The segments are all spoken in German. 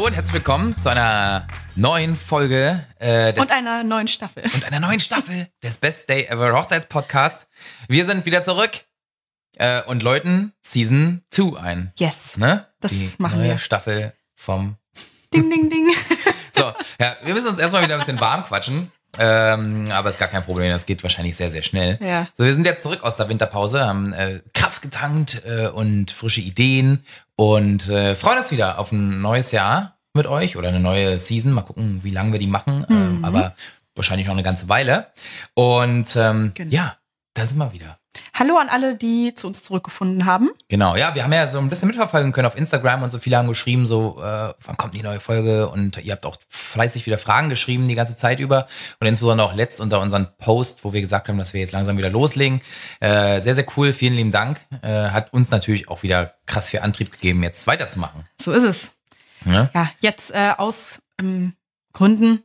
und herzlich willkommen zu einer neuen Folge und einer neuen Staffel. Des Best Day Ever Hochzeitspodcast. Wir sind wieder zurück und läuten Season 2 ein. Yes, ne? das Die machen neue wir. Staffel vom... Ding, ding, ding. So, ja, wir müssen uns erstmal wieder ein bisschen warm quatschen. Aber ist gar kein Problem, das geht wahrscheinlich sehr, sehr schnell. Ja. So, wir sind jetzt zurück aus der Winterpause, haben Kraft getankt und frische Ideen und freuen uns wieder auf ein neues Jahr mit euch oder eine neue Season. Mal gucken, wie lange wir die machen, aber wahrscheinlich noch eine ganze Weile. Und ja, da sind wir wieder. Hallo an alle, die zu uns zurückgefunden haben. Genau, ja, wir haben ja so ein bisschen mitverfolgen können auf Instagram und so. Viele haben geschrieben, so, wann kommt die neue Folge? Und ihr habt auch fleißig wieder Fragen geschrieben die ganze Zeit über. Und insbesondere auch letzt unter unseren Post, wo wir gesagt haben, dass wir jetzt langsam wieder loslegen. Sehr, sehr cool, vielen lieben Dank. Hat uns natürlich auch wieder krass viel Antrieb gegeben, jetzt weiterzumachen. So ist es. Ja, Ja, jetzt aus Gründen.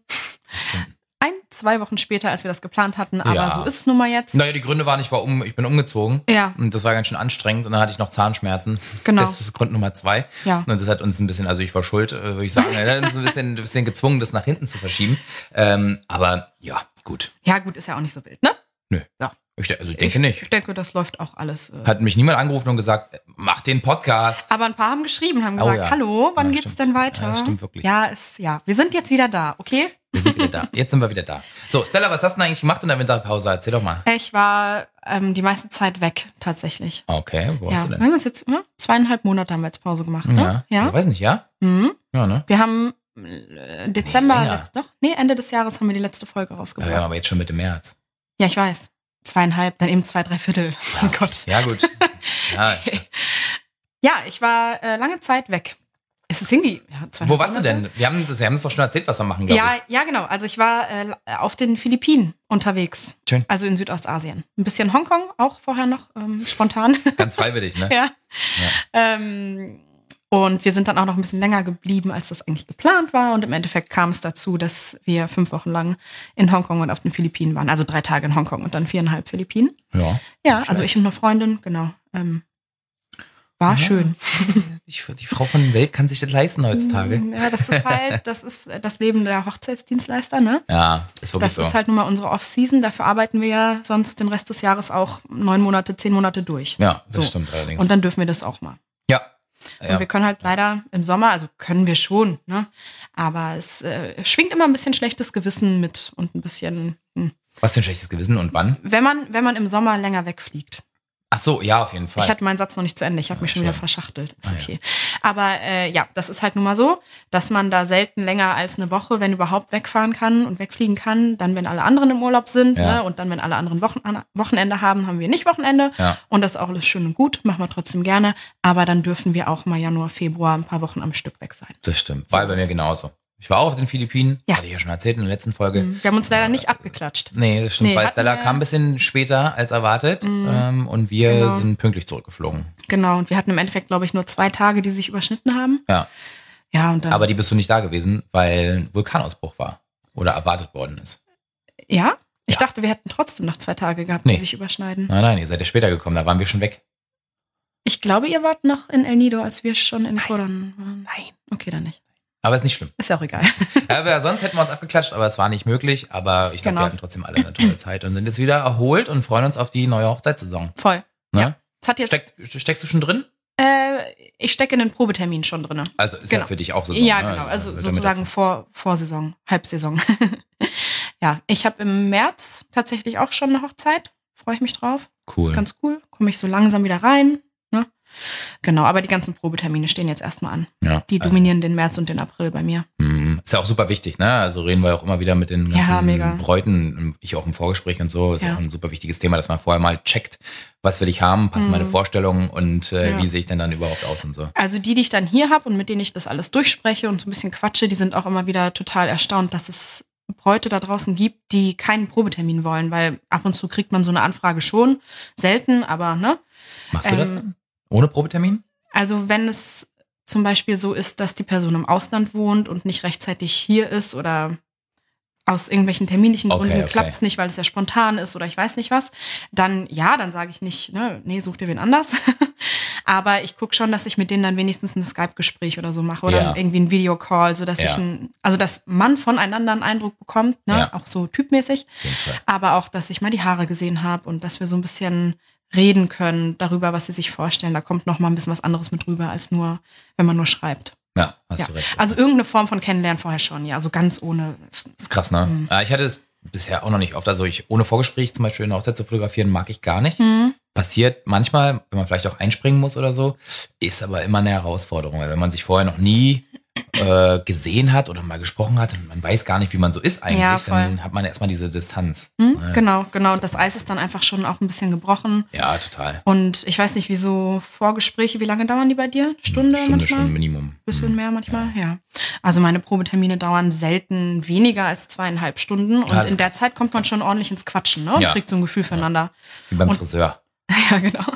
2 Wochen später, als wir das geplant hatten, aber Ja. so ist es nun mal jetzt. Naja, die Gründe waren, ich bin umgezogen. Ja. Und das war ganz schön anstrengend. Und dann hatte ich noch Zahnschmerzen. Genau. Das ist Grund Nummer 2. Ja. Und das hat uns ein bisschen, also ich war schuld, würde ich sagen. Er hat uns ein bisschen gezwungen, das nach hinten zu verschieben. Aber ja, gut. Ja, gut, ist ja auch nicht so wild, ne? Nö. Ja. Ich denke nicht. Ich denke, das läuft auch alles. Hat mich niemand angerufen und gesagt, mach den Podcast. Aber ein paar haben geschrieben, haben Oh gesagt, ja. hallo, wann Ja, geht's stimmt. denn weiter? Ja, das stimmt wirklich. Ja, wir sind jetzt wieder da, okay? Wir sind wieder da. Jetzt sind wir wieder da. So, Stella, was hast du denn eigentlich gemacht in der Winterpause? Erzähl doch mal. Ich war die meiste Zeit weg, tatsächlich. Okay, wo Ja, hast du wir denn? haben das jetzt 2,5 Monate haben wir jetzt Pause gemacht, ne? Ich weiß nicht, ja? Mhm. Ja, ne? Wir haben Dezember, Nee, länger. Ende des Jahres haben wir die letzte Folge rausgebracht. Ja, aber jetzt schon Mitte März. Ja, ich weiß. 2,5, dann eben 2, 3/4. Mein Gott. Ja, gut. Ja, Ja, ich war lange Zeit weg. Es ist irgendwie. Ja, 2,5 wo warst du Monate. denn? Wir haben das doch schon erzählt, was wir machen, glaube Ja, genau. Also ich war auf den Philippinen unterwegs. Schön. Also in Südostasien. Ein bisschen Hongkong, auch vorher noch spontan. ich. Ganz freiwillig, ne? Ja. Und wir sind dann auch noch ein bisschen länger geblieben, als das eigentlich geplant war. Und im Endeffekt kam es dazu, dass wir 5 Wochen lang in Hongkong und auf den Philippinen waren. Also 3 Tage in Hongkong und dann 4,5 Philippinen. Ja. Ja, Schön. also ich und eine Freundin, genau. War schön. Die Frau von der Welt kann sich das leisten heutzutage. Ja, das ist das Leben der Hochzeitsdienstleister, ne? Ja, ist wirklich Das so. ist halt nun mal unsere Off-Season. Dafür arbeiten wir ja sonst den Rest des Jahres auch 9 Monate, 10 Monate durch. Ja, das So. stimmt allerdings. Und dann dürfen wir das auch mal. ja. Und wir können halt leider im Sommer, also können wir schon, ne? Aber es schwingt immer ein bisschen schlechtes Gewissen mit und ein bisschen, Was für ein schlechtes Gewissen und wann? wenn man im Sommer länger wegfliegt. Ach so, ja, auf jeden Fall. Ich hatte meinen Satz noch nicht zu Ende, ich habe mich schon wieder schön. verschachtelt. Ist okay. Aber ja, das ist halt nun mal so, dass man da selten länger als eine Woche, wenn überhaupt, wegfahren kann und wegfliegen kann. Dann, wenn alle anderen im Urlaub sind, Ja. ne? Und dann, wenn alle anderen Wochenende haben wir nicht Wochenende. Ja. Und das ist auch alles schön und gut, machen wir trotzdem gerne. Aber dann dürfen wir auch mal Januar, Februar ein paar Wochen am Stück weg sein. Das stimmt. War So bei ist mir es. genauso. Ich war auch auf den Philippinen. Ja. Hatte ich ja schon erzählt in der letzten Folge. Wir haben uns leider nicht abgeklatscht. Nee, das stimmt. Nee, weil hatten Stella wir- kam ein bisschen später als erwartet. Und wir Genau. sind pünktlich zurückgeflogen. Genau, und wir hatten im Endeffekt, glaube ich, nur 2 Tage, die sich überschnitten haben. Ja. Ja, und dann. Aber die bist du nicht da gewesen, weil ein Vulkanausbruch war. Oder erwartet worden ist. ja? Ich Ja. dachte, wir hätten trotzdem noch 2 Tage gehabt, Nee. die sich überschneiden. Nein, ihr seid ja später gekommen, da waren wir schon weg. Ich glaube, ihr wart noch in El Nido, als wir schon in Coron waren. Nein. Okay, dann nicht. Aber ist nicht schlimm. Ist ja auch egal. Ja, aber sonst hätten wir uns abgeklatscht, aber es war nicht möglich. Aber ich glaube, Genau. wir hatten trotzdem alle eine tolle Zeit und sind jetzt wieder erholt und freuen uns auf die neue Hochzeitssaison. Voll. Ne? Ja. Es hat jetzt, Steckst du schon drin? ich stecke in den Probetermin schon drin. Also ist Genau. ja für dich auch Saison. Ja, ne? genau. Also damit sozusagen dazu. Vorsaison, Halbsaison. Ja, ich habe im März tatsächlich auch schon eine Hochzeit. Freue ich mich drauf. Cool. Ganz cool. Komme ich so langsam wieder rein. Ne? Genau, aber die ganzen Probetermine stehen jetzt erstmal an. Ja, Die dominieren den März und den April bei mir. Ist ja auch super wichtig, ne? Also reden wir auch immer wieder mit den ganzen mega. Bräuten, ich auch im Vorgespräch und so. Ist Ja. auch ein super wichtiges Thema, dass man vorher mal checkt, was will ich haben, passen meine Vorstellungen und Ja. wie sehe ich denn dann überhaupt aus und so. Also die ich dann hier habe und mit denen ich das alles durchspreche und so ein bisschen quatsche, die sind auch immer wieder total erstaunt, dass es Bräute da draußen gibt, die keinen Probetermin wollen, weil ab und zu kriegt man so eine Anfrage schon. Selten, aber ne? Machst du das ohne Probetermin? Also wenn es zum Beispiel so ist, dass die Person im Ausland wohnt und nicht rechtzeitig hier ist oder aus irgendwelchen terminlichen Gründen Okay. klappt es nicht, weil es ja spontan ist oder ich weiß nicht was, dann ja, dann sage ich nicht, ne, nee, such dir wen anders. Aber ich gucke schon, dass ich mit denen dann wenigstens ein Skype-Gespräch oder so mache oder Ja. irgendwie ein Videocall, sodass Ja. dass man voneinander einen Eindruck bekommt, ne? Ja. Auch so typmäßig. Auf jeden Fall. Aber auch, dass ich mal die Haare gesehen habe und dass wir so ein bisschen reden können darüber, was sie sich vorstellen. Da kommt noch mal ein bisschen was anderes mit rüber, als nur, wenn man nur schreibt. Ja, hast Ja. du recht. Also irgendeine Form von Kennenlernen vorher schon, ja. Also ganz ohne. ist krass, ne? Ich hatte das bisher auch noch nicht oft. Also ohne Vorgespräch zum Beispiel eine Hochzeit zu fotografieren, mag ich gar nicht. Passiert manchmal, wenn man vielleicht auch einspringen muss oder so, ist aber immer eine Herausforderung. Weil wenn man sich vorher noch nie gesehen hat oder mal gesprochen hat und man weiß gar nicht, wie man so ist eigentlich, Ja, voll. dann hat man erstmal diese Distanz. Genau. Das Eis ist dann einfach schon auch ein bisschen gebrochen. Ja, total. Und ich weiß nicht, wieso Vorgespräche, wie lange dauern die bei dir? Stunde manchmal? Stunde Minimum. Bisschen mehr manchmal, ja. Also meine Probetermine dauern selten weniger als 2,5 Stunden. Und das in der Zeit kommt man schon ordentlich ins Quatschen, ne? Und Ja. kriegt so ein Gefühl füreinander. Wie beim Und- Friseur. Ja, genau.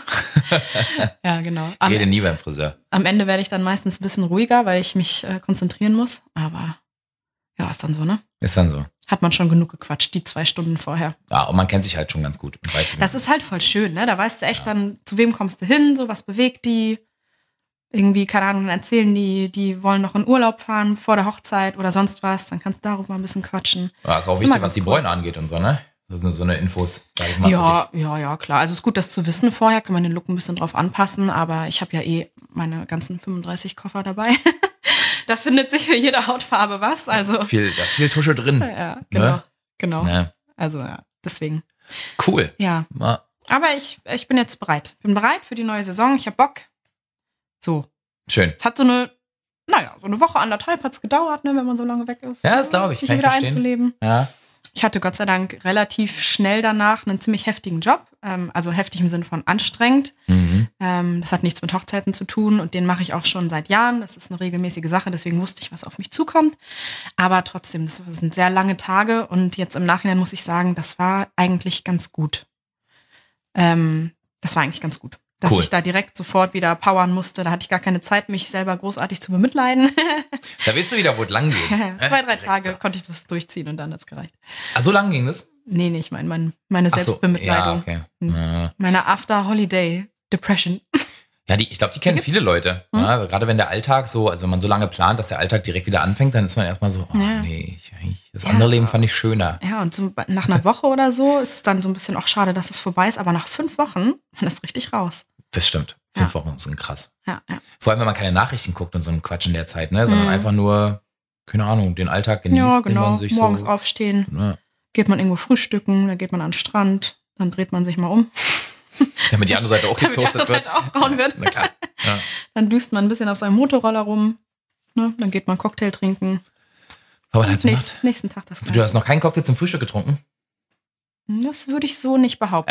Ja, genau. Ich rede nie beim Friseur. Am Ende werde ich dann meistens ein bisschen ruhiger, weil ich mich konzentrieren muss. Aber ja, ist dann so, ne? Ist dann so. Hat man schon genug gequatscht, die 2 Stunden vorher. Ja, und man kennt sich halt schon ganz gut. Und weiß, wie Das ist halt voll schön, ne? Da weißt du echt dann, zu wem kommst du hin, so was bewegt die. Irgendwie, keine Ahnung, dann erzählen die wollen noch in Urlaub fahren vor der Hochzeit oder sonst was. Dann kannst du darüber ein bisschen quatschen. Ja, ist auch Ist wichtig, immer was die ganz cool. Bräune angeht und so, ne? Das sind so eine Infos, sag ich mal. Ja, klar. Also es ist gut, das zu wissen vorher, kann man den Look ein bisschen drauf anpassen, aber ich habe ja meine ganzen 35 Koffer dabei. Da findet sich für jede Hautfarbe was. Also Da ist viel Tusche drin. ja, Ne? genau. Ne? Also ja, deswegen. Cool. Ja. Ja, Aber ich bin jetzt bereit. Bin bereit für die neue Saison. Ich habe Bock. So. schön. Es hat so eine Woche, 1,5 hat es gedauert, ne, wenn man so lange weg ist. Ja, das glaube ich. Sich Kann ich wieder verstehen. einzuleben. Ja. Ich hatte Gott sei Dank relativ schnell danach einen ziemlich heftigen Job. Also heftig im Sinne von anstrengend. Mhm. Das hat nichts mit Hochzeiten zu tun und den mache ich auch schon seit Jahren. Das ist eine regelmäßige Sache, deswegen wusste ich, was auf mich zukommt. Aber trotzdem, das sind sehr lange Tage und jetzt im Nachhinein muss ich sagen, das war eigentlich ganz gut. Dass Cool. ich da direkt sofort wieder powern musste. Da hatte ich gar keine Zeit, mich selber großartig zu bemitleiden. Da weißt du wieder, wo es lang geht. 2-3 Tage konnte ich das durchziehen und dann hat's gereicht. Ach, so lang ging das? Nee, ich meine meine Ach so, Selbstbemitleidung. Ja, okay. Ja. Meine After-Holiday-Depression. Ja, ich glaube, die kennen viele Leute. Ja, gerade wenn der Alltag also wenn man so lange plant, dass der Alltag direkt wieder anfängt, dann ist man erstmal so, Ja. nee, das andere Leben fand ich schöner. Ja, und so nach einer Woche oder so ist es dann so ein bisschen auch schade, dass es vorbei ist. Aber nach 5 Wochen, man ist richtig raus. Das stimmt. 5 Wochen sind krass. Ja. Vor allem, wenn man keine Nachrichten guckt und so einen Quatsch in der Zeit, ne? Sondern einfach nur, keine Ahnung, den Alltag genießt, Ja, den genau. man sich Morgens so. aufstehen, Ne, geht man irgendwo frühstücken, dann geht man an den Strand, dann dreht man sich mal um, damit die andere Seite auch damit die andere getoastet wird. Seite auch braun wird. Na klar. Ja. Dann düst man ein bisschen auf seinem Motorroller rum, ne? Dann geht man Cocktail trinken. Aber dann hat's gemacht. Nächsten Tag das Du Gleiche. hast noch keinen Cocktail zum Frühstück getrunken? Das würde ich so nicht behaupten.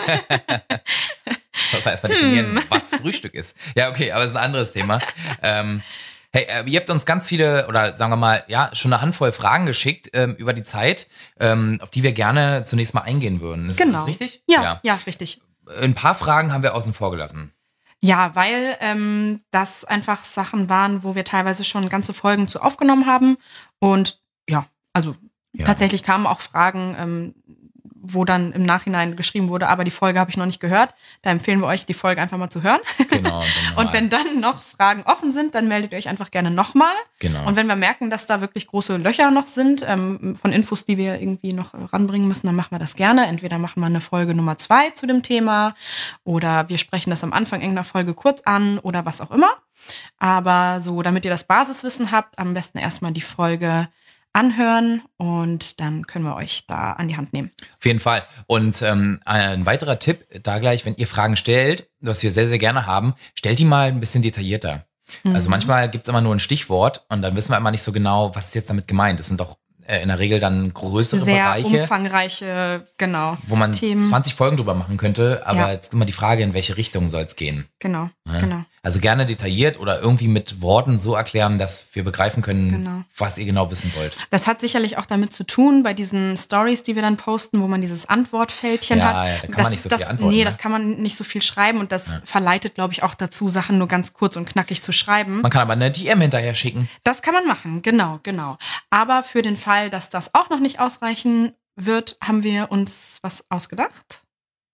Du musst erstmal definieren, was Frühstück ist. Ja, okay, aber das ist ein anderes Thema. Hey, ihr habt uns ganz viele, oder sagen wir mal, ja, schon eine Handvoll Fragen geschickt über die Zeit, auf die wir gerne zunächst mal eingehen würden. Ist das richtig? Ja, richtig. Ein paar Fragen haben wir außen vor gelassen. Ja, weil das einfach Sachen waren, wo wir teilweise schon ganze Folgen zu aufgenommen haben. Und ja, also tatsächlich kamen auch Fragen, wo dann im Nachhinein geschrieben wurde, aber die Folge habe ich noch nicht gehört. Da empfehlen wir euch, die Folge einfach mal zu hören. Genau. Und wenn dann noch Fragen offen sind, dann meldet ihr euch einfach gerne nochmal. Genau. Und wenn wir merken, dass da wirklich große Löcher noch sind, von Infos, die wir irgendwie noch ranbringen müssen, dann machen wir das gerne. Entweder machen wir eine Folge Nummer 2 zu dem Thema oder wir sprechen das am Anfang irgendeiner Folge kurz an oder was auch immer. Aber so, damit ihr das Basiswissen habt, am besten erstmal die Folge anhören und dann können wir euch da an die Hand nehmen. Auf jeden Fall. Und ein weiterer Tipp, da gleich, wenn ihr Fragen stellt, was wir sehr, sehr gerne haben, stellt die mal ein bisschen detaillierter. Also manchmal gibt's immer nur ein Stichwort und dann wissen wir immer nicht so genau, was ist jetzt damit gemeint. Das sind doch in der Regel dann größere Sehr Bereiche, umfangreiche, genau, wo man Themen. 20 Folgen drüber machen könnte. Aber Ja. jetzt immer die Frage, in welche Richtung soll es gehen. Genau, Ja. genau. Also gerne detailliert oder irgendwie mit Worten so erklären, dass wir begreifen können, Genau. was ihr genau wissen wollt. Das hat sicherlich auch damit zu tun, bei diesen Stories, die wir dann posten, wo man dieses Antwortfältchen Ja, hat. ja, da kann man nicht so viel antworten, Nee, ne? das kann man nicht so viel schreiben und das verleitet, glaube ich, auch dazu, Sachen nur ganz kurz und knackig zu schreiben. Man kann aber eine DM hinterher schicken. Das kann man machen, genau. Aber für den Fall, dass das auch noch nicht ausreichen wird, haben wir uns was ausgedacht.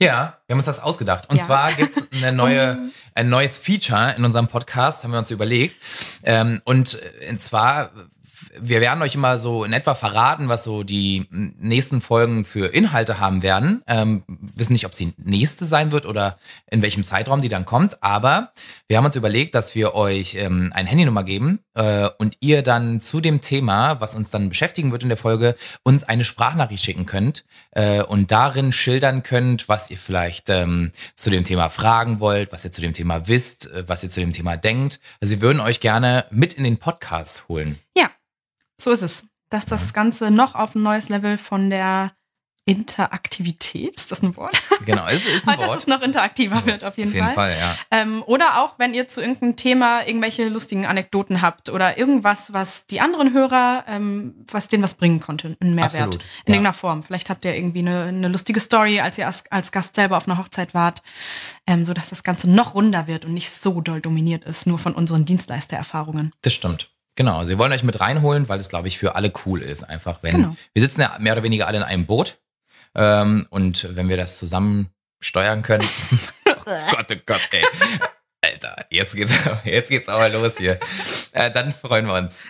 Ja, wir haben uns das ausgedacht. Und zwar gibt es ein neues Feature in unserem Podcast, haben wir uns überlegt. Und zwar, wir werden euch immer so in etwa verraten, was so die nächsten Folgen für Inhalte haben werden. Wissen nicht, ob sie nächste sein wird oder in welchem Zeitraum die dann kommt. Aber wir haben uns überlegt, dass wir euch eine Handynummer geben und ihr dann zu dem Thema, was uns dann beschäftigen wird in der Folge, uns eine Sprachnachricht schicken könnt und darin schildern könnt, was ihr vielleicht zu dem Thema fragen wollt, was ihr zu dem Thema wisst, was ihr zu dem Thema denkt. Also wir würden euch gerne mit in den Podcast holen. Ja. So ist es. Dass das Ganze noch auf ein neues Level von der Interaktivität, ist das ein Wort? Genau, es ist ein Wort. Dass es noch interaktiver wird, auf jeden Fall. Auf jeden Fall, ja. Oder auch, wenn ihr zu irgendeinem Thema irgendwelche lustigen Anekdoten habt oder irgendwas, was die anderen Hörer, was denen was bringen konnte, einen Mehrwert. Absolut, in irgendeiner Form. Vielleicht habt ihr irgendwie eine lustige Story, als ihr als Gast selber auf einer Hochzeit wart, sodass das Ganze noch runder wird und nicht so doll dominiert ist, nur von unseren Dienstleistererfahrungen. Das stimmt. Genau, also wir wollen euch mit reinholen, weil es, glaube ich, für alle cool ist. Einfach, wenn wir sitzen ja mehr oder weniger alle in einem Boot und wenn wir das zusammen steuern können. Oh Gott, ey. Alter, jetzt geht's aber los hier. Dann freuen wir uns.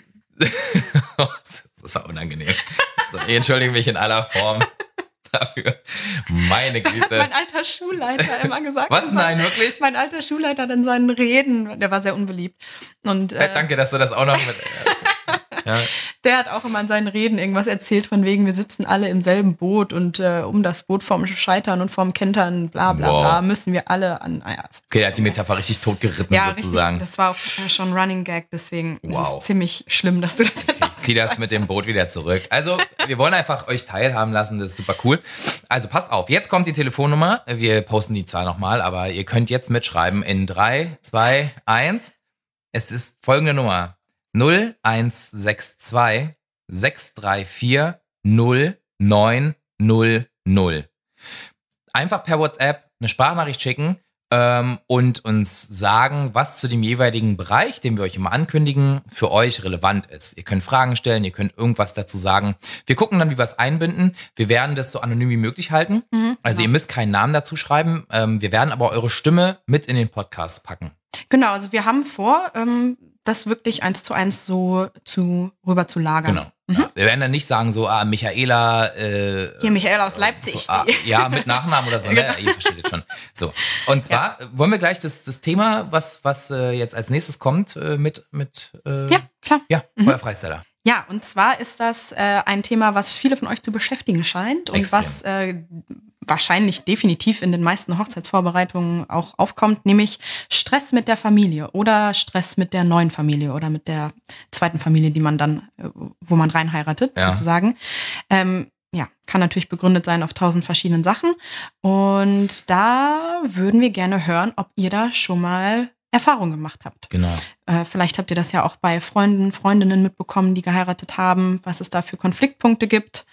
Das war unangenehm. Also, ich entschuldige mich in aller Form dafür. Meine Güte. Das hat mein alter Schulleiter immer gesagt. Was? Nein, wirklich? Mein alter Schulleiter hat in seinen Reden, der war sehr unbeliebt. Und, danke, dass du das auch noch mit... Ja. Der hat auch immer in seinen Reden irgendwas erzählt von wegen, wir sitzen alle im selben Boot und um das Boot vorm Scheitern und vorm Kentern, bla bla bla, müssen wir alle an... Ja, okay, der hat die Metapher richtig totgeritten sozusagen. Richtig, das war auch schon Running Gag, deswegen ist es ziemlich schlimm, dass du das jetzt Ich zieh das mit dem Boot wieder zurück. Also, wir wollen einfach euch teilhaben lassen, das ist super cool. Also, passt auf, jetzt kommt die Telefonnummer. Wir posten die zwar nochmal, aber ihr könnt jetzt mitschreiben in 3, 2, 1. Es ist folgende Nummer. 0162 634 0900. Einfach per WhatsApp eine Sprachnachricht schicken und uns sagen, was zu dem jeweiligen Bereich, den wir euch immer ankündigen, für euch relevant ist. Ihr könnt Fragen stellen, ihr könnt irgendwas dazu sagen. Wir gucken dann, wie wir es einbinden. Wir werden das so anonym wie möglich halten. Also ihr müsst keinen Namen dazu schreiben. Wir werden aber eure Stimme mit in den Podcast packen. Genau, also wir haben vor, das wirklich 1:1 so rüber zu lagern. Genau. Ja. Wir werden dann nicht sagen, so, Michaela. Hier, Michaela aus Leipzig. Ja, mit Nachnamen oder so, ne? Genau. Ihr versteht es schon. So. Und zwar wollen wir gleich das Thema, was jetzt als nächstes kommt, mit ja, klar. Ja, Feuerfreisteller. Ja, und zwar ist das ein Thema, was viele von euch zu beschäftigen scheint und Extrem. was wahrscheinlich definitiv in den meisten Hochzeitsvorbereitungen auch aufkommt, nämlich Stress mit der Familie oder Stress mit der neuen Familie oder mit der zweiten Familie, die man dann, wo man rein heiratet, sozusagen. Ja, kann natürlich begründet sein auf 1000 verschiedenen Sachen. Und da würden wir gerne hören, ob ihr da schon mal Erfahrung gemacht habt. Genau. Vielleicht habt ihr das ja auch bei Freunden, Freundinnen mitbekommen, die geheiratet haben, was es da für Konfliktpunkte gibt.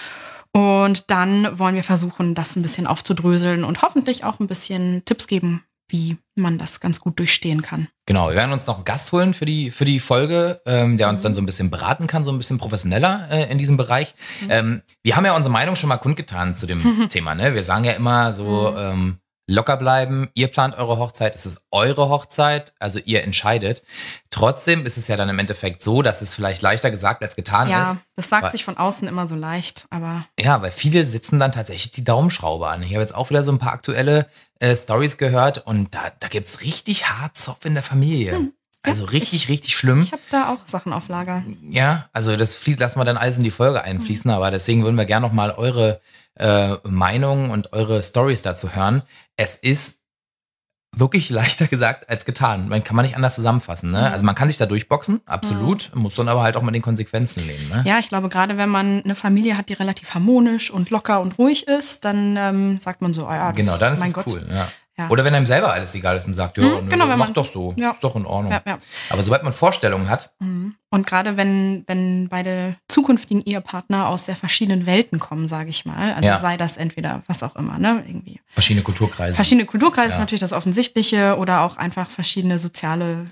Und dann wollen wir versuchen, das ein bisschen aufzudröseln und hoffentlich auch ein bisschen Tipps geben, wie man das ganz gut durchstehen kann. Genau, wir werden uns noch einen Gast holen für die Folge, der uns dann so ein bisschen beraten kann, so ein bisschen professioneller in diesem Bereich. Wir haben ja unsere Meinung schon mal kundgetan zu dem Thema, ne? Wir sagen ja immer so, locker bleiben, ihr plant eure Hochzeit, es ist eure Hochzeit, also ihr entscheidet. Trotzdem ist es ja dann im Endeffekt so, dass es vielleicht leichter gesagt als getan ist. Ja, das sagt sich von außen immer so leicht, aber... Ja, weil viele sitzen dann tatsächlich die Daumenschraube an. Ich habe jetzt auch wieder so ein paar aktuelle Stories gehört und da gibt's richtig hart Zoff in der Familie. Also richtig schlimm. Ich habe da auch Sachen auf Lager. Ja, also das lassen wir dann alles in die Folge einfließen, aber deswegen würden wir gerne noch mal eure Meinungen und eure Stories dazu hören. Es ist wirklich leichter gesagt als getan. Man kann man nicht anders zusammenfassen. Ne? Also man kann sich da durchboxen, absolut, muss dann aber halt auch mit den Konsequenzen leben. Ne? Ja, ich glaube, gerade wenn man eine Familie hat, die relativ harmonisch und locker und ruhig ist, dann sagt man so, genau, dann ist es cool. Ja. Ja. Oder wenn einem selber alles egal ist und sagt, ja, genau, mach doch so, ist doch in Ordnung. Ja. Aber sobald man Vorstellungen hat. Und gerade wenn beide zukünftigen Ehepartner aus sehr verschiedenen Welten kommen, sage ich mal, also sei das entweder was auch immer, ne, irgendwie. Verschiedene Kulturkreise. Verschiedene Kulturkreise ist natürlich das Offensichtliche oder auch einfach verschiedene soziale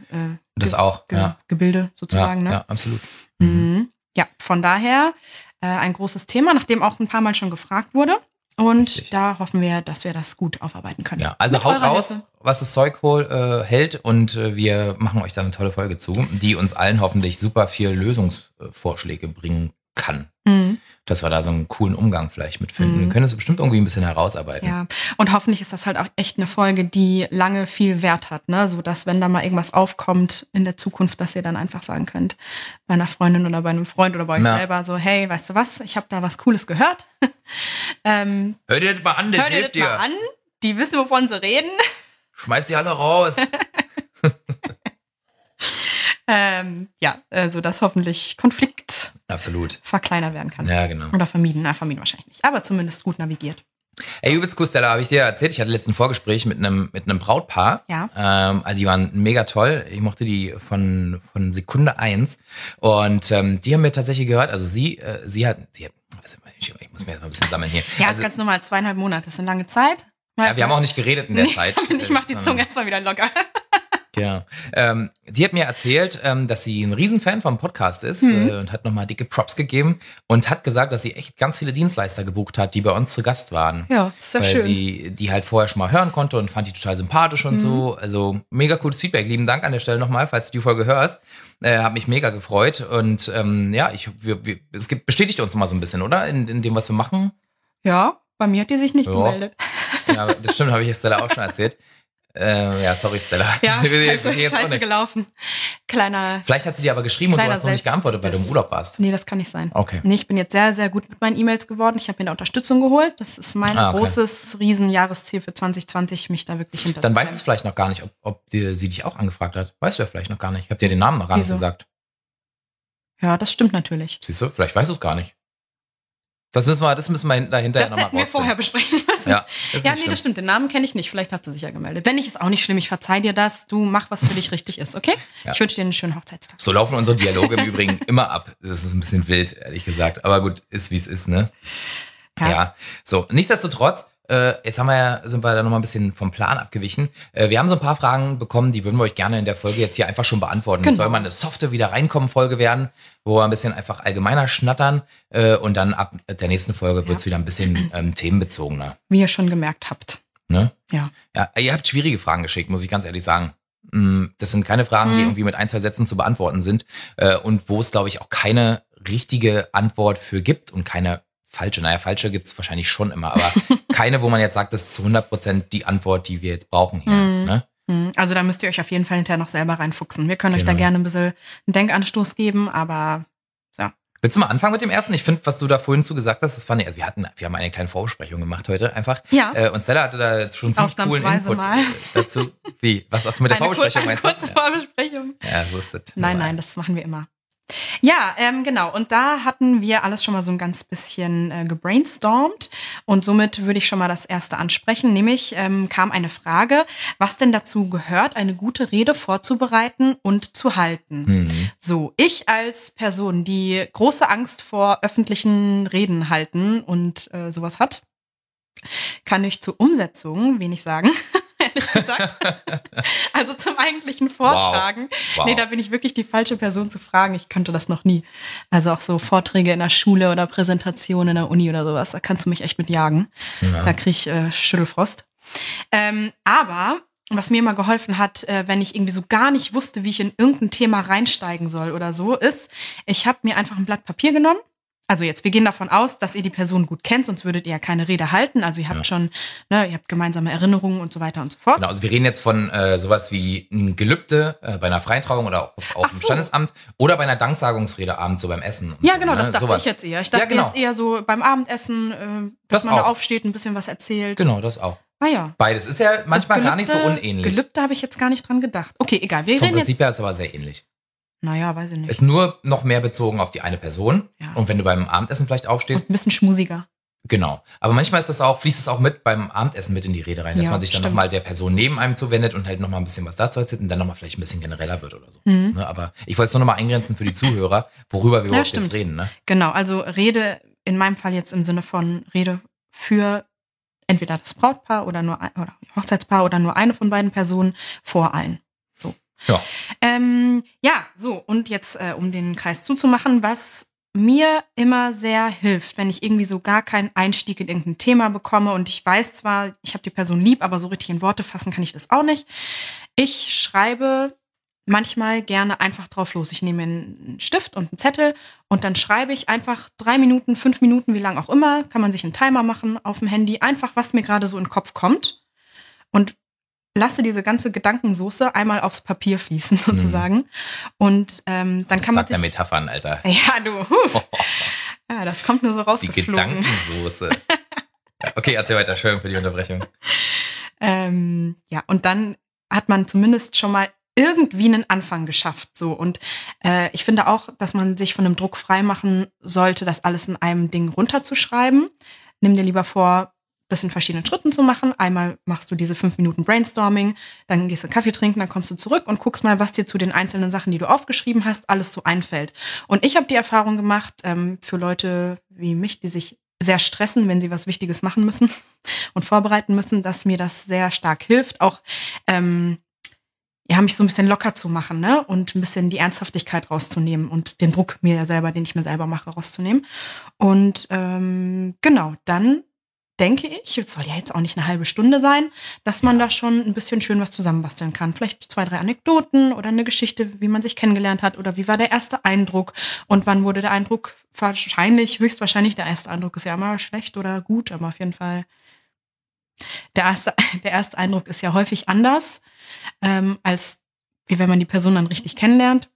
Gebilde sozusagen. Ne? Ja, absolut. Ja, von daher ein großes Thema, nachdem auch ein paar Mal schon gefragt wurde. Und Richtig. da hoffen wir, dass wir das gut aufarbeiten können. Ja, also Mit haut eurer raus, Hilfe. was das Zeug hält und wir machen euch da eine tolle Folge zu, die uns allen hoffentlich super viel Lösungsvorschläge bringen kann. Mhm. Dass wir da so einen coolen Umgang vielleicht mitfinden. Wir können es bestimmt irgendwie ein bisschen herausarbeiten. Ja, und hoffentlich ist das halt auch echt eine Folge, die lange viel Wert hat, ne? So dass, wenn da mal irgendwas aufkommt in der Zukunft, dass ihr dann einfach sagen könnt, bei einer Freundin oder bei einem Freund oder bei euch Ja. selber so, hey, weißt du was, ich habe da was Cooles gehört. Hör dir das mal an, das Hör dir hilft das mal dir. an, die wissen, wovon sie reden. Schmeiß die alle raus. So dass hoffentlich Konflikt Absolut. verkleinert werden kann. Ja, genau. Oder vermieden, vermieden wahrscheinlich nicht, aber zumindest gut navigiert. Ey, übelst cool, Stella, habe ich dir erzählt. Ich hatte letzten Vorgespräch mit einem Brautpaar. Ja. Also die waren mega toll. Ich mochte die von Sekunde 1. Und die haben mir tatsächlich gehört, also sie hat, ich muss mir jetzt mal ein bisschen sammeln hier. Ja, Also, ist ganz normal, 2,5 Monate, das ist eine lange Zeit. ja, wir haben auch nicht geredet in der Zeit. Ich mach die Zunge erstmal wieder locker. Genau. Die hat mir erzählt, dass sie ein Riesenfan vom Podcast ist und hat nochmal dicke Props gegeben und hat gesagt, dass sie echt ganz viele Dienstleister gebucht hat, die bei uns zu Gast waren. Ja, ist ja weil schön. sie die halt vorher schon mal hören konnte und fand die total sympathisch und so. Also mega cooles Feedback. Lieben Dank an der Stelle nochmal, falls du die Folge hörst. Hat mich mega gefreut und es bestätigt uns immer so ein bisschen, oder? In dem, was wir machen. Ja, bei mir hat die sich nicht Ja. gemeldet. Ja, das stimmt, habe ich Stella auch schon erzählt. Ja, sorry, Stella. Ja, Ich scheiße, jetzt auch scheiße nicht. gelaufen. Kleiner, Vielleicht hat sie dir aber geschrieben und du Kleiner hast noch nicht geantwortet, weil du im Urlaub warst. nee, das kann nicht sein. Okay. Nee, ich bin jetzt sehr, sehr gut mit meinen E-Mails geworden. Ich habe mir da Unterstützung geholt. Das ist mein Ah, okay. großes Riesenjahresziel für 2020, mich da wirklich Dann hinterzuklemmen. weißt du vielleicht noch gar nicht, ob sie dich auch angefragt hat. Weißt du ja vielleicht noch gar nicht. Ich habe dir den Namen noch gar nicht Wieso? gesagt. Ja, das stimmt natürlich. Siehst du, vielleicht weißt du es gar nicht. Das müssen wir dahinter Das nochmal hätten wir vorher besprechen müssen. Ja, das Ja, nee, das stimmt. Den Namen kenne ich nicht. Vielleicht hat sie sich ja gemeldet. Wenn nicht, ist auch nicht schlimm. Ich verzeih dir das. Du mach, was für dich richtig ist, okay? Ja. Ich wünsche dir einen schönen Hochzeitstag. So laufen unsere Dialoge im Übrigen immer ab. Das ist ein bisschen wild, ehrlich gesagt. Aber gut, ist wie es ist, ne? Ja. So, nichtsdestotrotz, sind wir da nochmal ein bisschen vom Plan abgewichen. Wir haben so ein paar Fragen bekommen, die würden wir euch gerne in der Folge jetzt hier einfach schon beantworten. Es Genau. soll mal eine softe Wieder-Reinkommen-Folge werden, wo wir ein bisschen einfach allgemeiner schnattern. Und dann ab der nächsten Folge wird's wieder ein bisschen themenbezogener. Wie ihr schon gemerkt habt. Ne? Ja. Ja, ihr habt schwierige Fragen geschickt, muss ich ganz ehrlich sagen. Das sind keine Fragen, die irgendwie mit 1, 2 Sätzen zu beantworten sind. Und wo es, glaube ich, auch keine richtige Antwort für gibt und keine falsche. Naja, falsche gibt's wahrscheinlich schon immer, aber keine, wo man jetzt sagt, das ist zu 100% die Antwort, die wir jetzt brauchen hier. Ne? Also da müsst ihr euch auf jeden Fall hinterher noch selber reinfuchsen. Wir können euch da Genau. gerne ein bisschen einen Denkanstoß geben, aber ja. Willst du mal anfangen mit dem ersten? Ich finde, was du da vorhin zugesagt hast, das fand ich, also wir haben eine kleine Vorbesprechung gemacht heute einfach. Ja. Und Stella hatte da jetzt schon ziemlich coolen Ausnahmsweise Input mal. Dazu. Wie? Was hast du mit der Vorbesprechung Eine meinst du? kurze Vorbesprechung. Ja, so ist das. Nein, das machen wir immer. Ja, genau. Und da hatten wir alles schon mal so ein ganz bisschen gebrainstormt. Und somit würde ich schon mal das erste ansprechen. Nämlich kam eine Frage, was denn dazu gehört, eine gute Rede vorzubereiten und zu halten. So, ich als Person, die große Angst vor öffentlichen Reden halten und sowas hat, kann ich zur Umsetzung wenig sagen. Ehrlich gesagt. Also zum eigentlichen Vortragen. Wow. Nee, da bin ich wirklich die falsche Person zu fragen. Ich kannte das noch nie. Also auch so Vorträge in der Schule oder Präsentationen in der Uni oder sowas. Da kannst du mich echt mit jagen. Ja. Da krieg ich Schüttelfrost. Aber was mir immer geholfen hat, wenn ich irgendwie so gar nicht wusste, wie ich in irgendein Thema reinsteigen soll oder so, ist, ich habe mir einfach ein Blatt Papier genommen. Also jetzt, wir gehen davon aus, dass ihr die Person gut kennt, sonst würdet ihr ja keine Rede halten. Also ihr habt schon, ihr habt gemeinsame Erinnerungen und so weiter und so fort. Genau, also wir reden jetzt von sowas wie ein Gelübde bei einer Freitrauung oder auch im so. Standesamt oder bei einer Danksagungsrede abends so beim Essen. Und Ja, so, genau, ne? das dachte Sowas. ich jetzt eher. Ich dachte genau. jetzt eher so beim Abendessen, dass Das man da auch. aufsteht, ein bisschen was erzählt. Genau, das auch. Ah ja. Beides ist ja manchmal gar nicht so unähnlich. Gelübde habe ich jetzt gar nicht dran gedacht. Okay, egal. Wir Vom reden Prinzip jetzt. her ist aber sehr ähnlich. Naja, weiß ich nicht. Ist nur noch mehr bezogen auf die eine Person. Ja. Und wenn du beim Abendessen vielleicht Und aufstehst, ein bisschen schmusiger. genau. Aber manchmal fließt es auch mit beim Abendessen mit in die Rede rein, dass Ja, man sich dann stimmt. nochmal der Person neben einem zuwendet und halt nochmal ein bisschen was dazu erzählt und dann nochmal vielleicht ein bisschen genereller wird oder so. Mhm. Ne, aber ich wollte es nur nochmal eingrenzen für die Zuhörer, worüber wir überhaupt stimmt. jetzt reden. Ne? Genau, also Rede in meinem Fall jetzt im Sinne von Rede für entweder das Brautpaar oder oder Hochzeitspaar oder nur eine von beiden Personen vor allen. So. Ja. Ja, so, und jetzt, um den Kreis zuzumachen, was mir immer sehr hilft, wenn ich irgendwie so gar keinen Einstieg in irgendein Thema bekomme und ich weiß zwar, ich habe die Person lieb, aber so richtig in Worte fassen kann ich das auch nicht. Ich schreibe manchmal gerne einfach drauf los. Ich nehme einen Stift und einen Zettel und dann schreibe ich einfach 3 Minuten, 5 Minuten, wie lang auch immer, kann man sich einen Timer machen auf dem Handy, einfach was mir gerade so in den Kopf kommt und lasse diese ganze Gedankensoße einmal aufs Papier fließen sozusagen. Und dann kann man sich... der Metaphern, Alter. Ja, du. Ja, das kommt nur so rausgeflogen. Die Gedankensoße. Okay, erzähl weiter. Entschuldigung für die Unterbrechung. Ja, und dann hat man zumindest schon mal irgendwie einen Anfang geschafft. So. Und ich finde auch, dass man sich von dem Druck freimachen sollte, das alles in einem Ding runterzuschreiben. Nimm dir lieber vor, das in verschiedenen Schritten zu machen. Einmal machst du diese 5 Minuten Brainstorming, dann gehst du Kaffee trinken, dann kommst du zurück und guckst mal, was dir zu den einzelnen Sachen, die du aufgeschrieben hast, alles so einfällt. Und ich habe die Erfahrung gemacht, für Leute wie mich, die sich sehr stressen, wenn sie was Wichtiges machen müssen und vorbereiten müssen, dass mir das sehr stark hilft, auch mich so ein bisschen locker zu machen, ne? Und ein bisschen die Ernsthaftigkeit rauszunehmen und den Druck den ich mir selber mache, rauszunehmen. Und genau, dann denke ich, es soll ja jetzt auch nicht eine halbe Stunde sein, dass man da schon ein bisschen schön was zusammenbasteln kann. Vielleicht 2, 3 Anekdoten oder eine Geschichte, wie man sich kennengelernt hat oder wie war der erste Eindruck und wann wurde der Eindruck höchstwahrscheinlich, der erste Eindruck ist ja immer schlecht oder gut, aber auf jeden Fall der erste Eindruck ist ja häufig anders, als wie wenn man die Person dann richtig kennenlernt,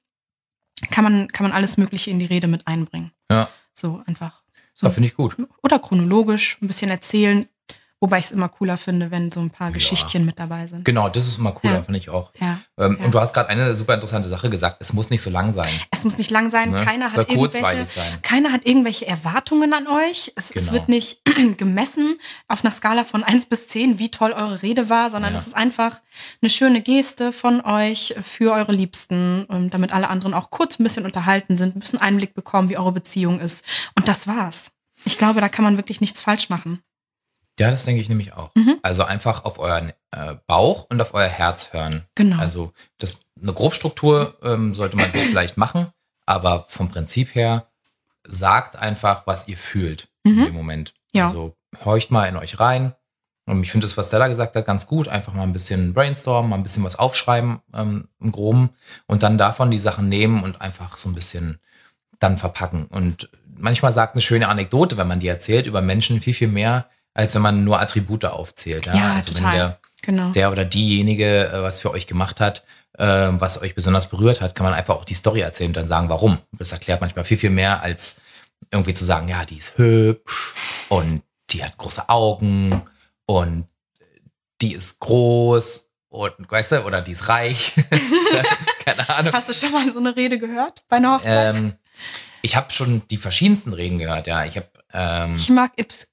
kann man alles Mögliche in die Rede mit einbringen. Ja. So einfach. So. Das finde ich gut. Oder chronologisch ein bisschen erzählen, wobei ich es immer cooler finde, wenn so ein paar Geschichtchen mit dabei sind. Genau, das ist immer cooler, finde ich auch. Ja. Und du hast gerade eine super interessante Sache gesagt, es muss nicht so lang sein. Es muss nicht lang sein, Ne? keiner Es soll hat kurzweilig sein. keiner hat irgendwelche Erwartungen an euch. Es wird nicht gemessen auf einer Skala von 1 bis 10, wie toll eure Rede war, sondern es ist einfach eine schöne Geste von euch für eure Liebsten, damit alle anderen auch kurz ein bisschen unterhalten sind, ein bisschen Einblick bekommen, wie eure Beziehung ist. Und das war's. Ich glaube, da kann man wirklich nichts falsch machen. Ja, das denke ich nämlich auch. Also einfach auf euren Bauch und auf euer Herz hören. Genau. Also eine Grobstruktur sollte man sich vielleicht machen, aber vom Prinzip her sagt einfach, was ihr fühlt in dem Moment. Ja. Also horcht mal in euch rein. Und ich finde das, was Stella gesagt hat, ganz gut. Einfach mal ein bisschen brainstormen, mal ein bisschen was aufschreiben im Groben und dann davon die Sachen nehmen und einfach so ein bisschen dann verpacken. Und manchmal sagt eine schöne Anekdote, wenn man die erzählt, über Menschen viel, viel mehr, als wenn man nur Attribute aufzählt. Ja, also total. Wenn der oder diejenige was für euch gemacht hat, was euch besonders berührt hat, kann man einfach auch die Story erzählen und dann sagen, warum. Das erklärt manchmal viel, viel mehr, als irgendwie zu sagen, ja, die ist hübsch und die hat große Augen und die ist groß und, weißt du, oder die ist reich. Keine Ahnung. Hast du schon mal so eine Rede gehört bei einer Hochzeit? Ich habe schon die verschiedensten Reden gehört, ja. Ich mag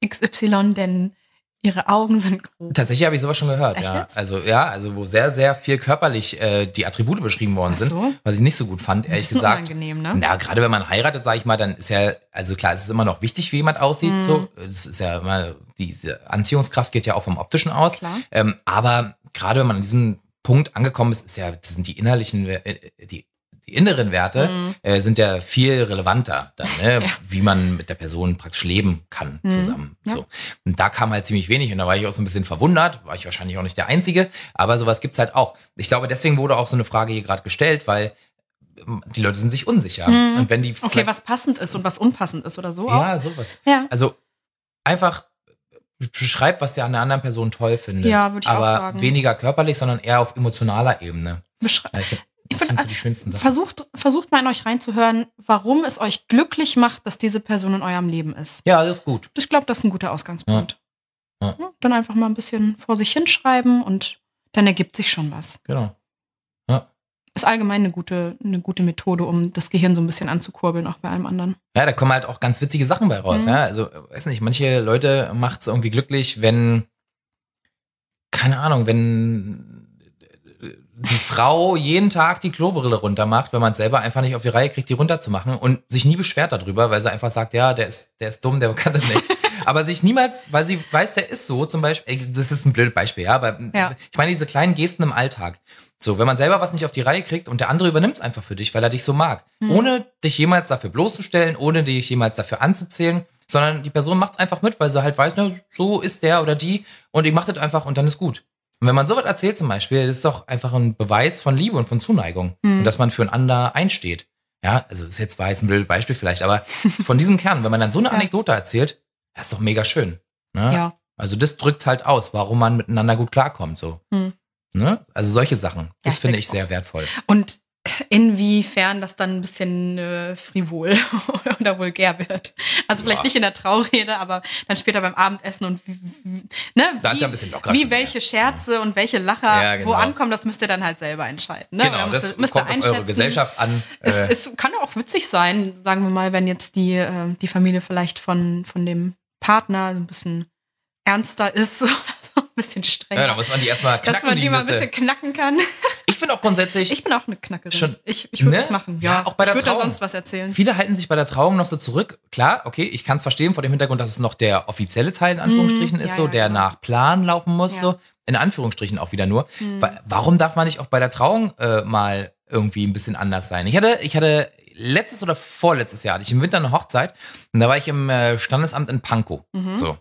XY, denn ihre Augen sind groß. Tatsächlich habe ich sowas schon gehört, Echt ja. jetzt? Also wo sehr, sehr viel körperlich die Attribute beschrieben worden sind, was ich nicht so gut fand, ehrlich gesagt. Unangenehm, ne? Na, gerade wenn man heiratet, sage ich mal, dann ist ja, also klar, es ist immer noch wichtig, wie jemand aussieht, so. Das ist ja immer, diese Anziehungskraft geht ja auch vom Optischen aus. Klar. Aber gerade wenn man an diesem Punkt angekommen ist, das sind die inneren Werte sind ja viel relevanter dann, ne? Wie man mit der Person praktisch leben kann zusammen. Ja. So. Und da kam halt ziemlich wenig und da war ich auch so ein bisschen verwundert, war ich wahrscheinlich auch nicht der Einzige, aber sowas gibt's halt auch. Ich glaube, deswegen wurde auch so eine Frage hier gerade gestellt, weil die Leute sind sich unsicher. Und wenn die Okay, was passend ist und was unpassend ist oder so. Ja, sowas. Ja. Also einfach beschreib, was ihr an der anderen Person toll findet. Ja, würde ich auch sagen. Aber weniger körperlich, sondern eher auf emotionaler Ebene. Das sind so die schönsten Sachen. Versucht mal in euch reinzuhören, warum es euch glücklich macht, dass diese Person in eurem Leben ist. Ja, das ist gut. Ich glaube, das ist ein guter Ausgangspunkt. Ja. Dann einfach mal ein bisschen vor sich hinschreiben und dann ergibt sich schon was. Genau. Ja. Ist allgemein eine gute Methode, um das Gehirn so ein bisschen anzukurbeln, auch bei allem anderen. Ja, da kommen halt auch ganz witzige Sachen bei raus. Ja? Also, weiß nicht, manche Leute macht es irgendwie glücklich, wenn, keine Ahnung, wenn die Frau jeden Tag die Klobrille runtermacht, wenn man es selber einfach nicht auf die Reihe kriegt, die runterzumachen und sich nie beschwert darüber, weil sie einfach sagt, ja, der ist dumm, der kann das nicht. Aber sich niemals, weil sie weiß, der ist so, zum Beispiel, das ist ein blödes Beispiel, ja, aber ich meine diese kleinen Gesten im Alltag. So, wenn man selber was nicht auf die Reihe kriegt und der andere übernimmt es einfach für dich, weil er dich so mag. Ohne dich jemals dafür bloßzustellen, ohne dich jemals dafür anzuzählen, sondern die Person macht es einfach mit, weil sie halt weiß, na, so ist der oder die und ich mach das einfach und dann ist gut. Und wenn man sowas erzählt zum Beispiel, das ist doch einfach ein Beweis von Liebe und von Zuneigung und dass man füreinander einsteht. Ja, also war jetzt ein blödes Beispiel vielleicht, aber von diesem Kern, wenn man dann so eine Anekdote erzählt, das ist doch mega schön. Ne? Ja. Also das drückt halt aus, warum man miteinander gut klarkommt. So. Ne? Also solche Sachen, das finde ich sehr wertvoll. Und inwiefern das dann ein bisschen frivol oder vulgär wird. Also vielleicht nicht in der Traurede, aber dann später beim Abendessen und da ist ja ein bisschen lockerer. Wie welche Scherze und welche Lacher wo ankommen, das müsst ihr dann halt selber entscheiden. Ne? Genau, das kommt auf eure Gesellschaft an. Es kann auch witzig sein, sagen wir mal, wenn jetzt die Familie vielleicht von dem Partner so ein bisschen ernster ist oder so ein bisschen strenger. Ja, da muss man die erstmal knacken. Dass man die mal ein bisschen knacken kann. Ich finde auch grundsätzlich... Ich bin auch eine Knackerin. Schon, ich würde das machen. Ja, auch bei der ich würde da Trauung. sonst was erzählen. Viele halten sich bei der Trauung noch so zurück. Klar, okay, ich kann es verstehen vor dem Hintergrund, dass es noch der offizielle Teil in Anführungsstrichen ist, der nach Plan laufen muss, so. In Anführungsstrichen auch wieder nur. Warum darf man nicht auch bei der Trauung mal irgendwie ein bisschen anders sein? Ich hatte letztes oder vorletztes Jahr hatte ich im Winter eine Hochzeit und da war ich im Standesamt in Pankow. So.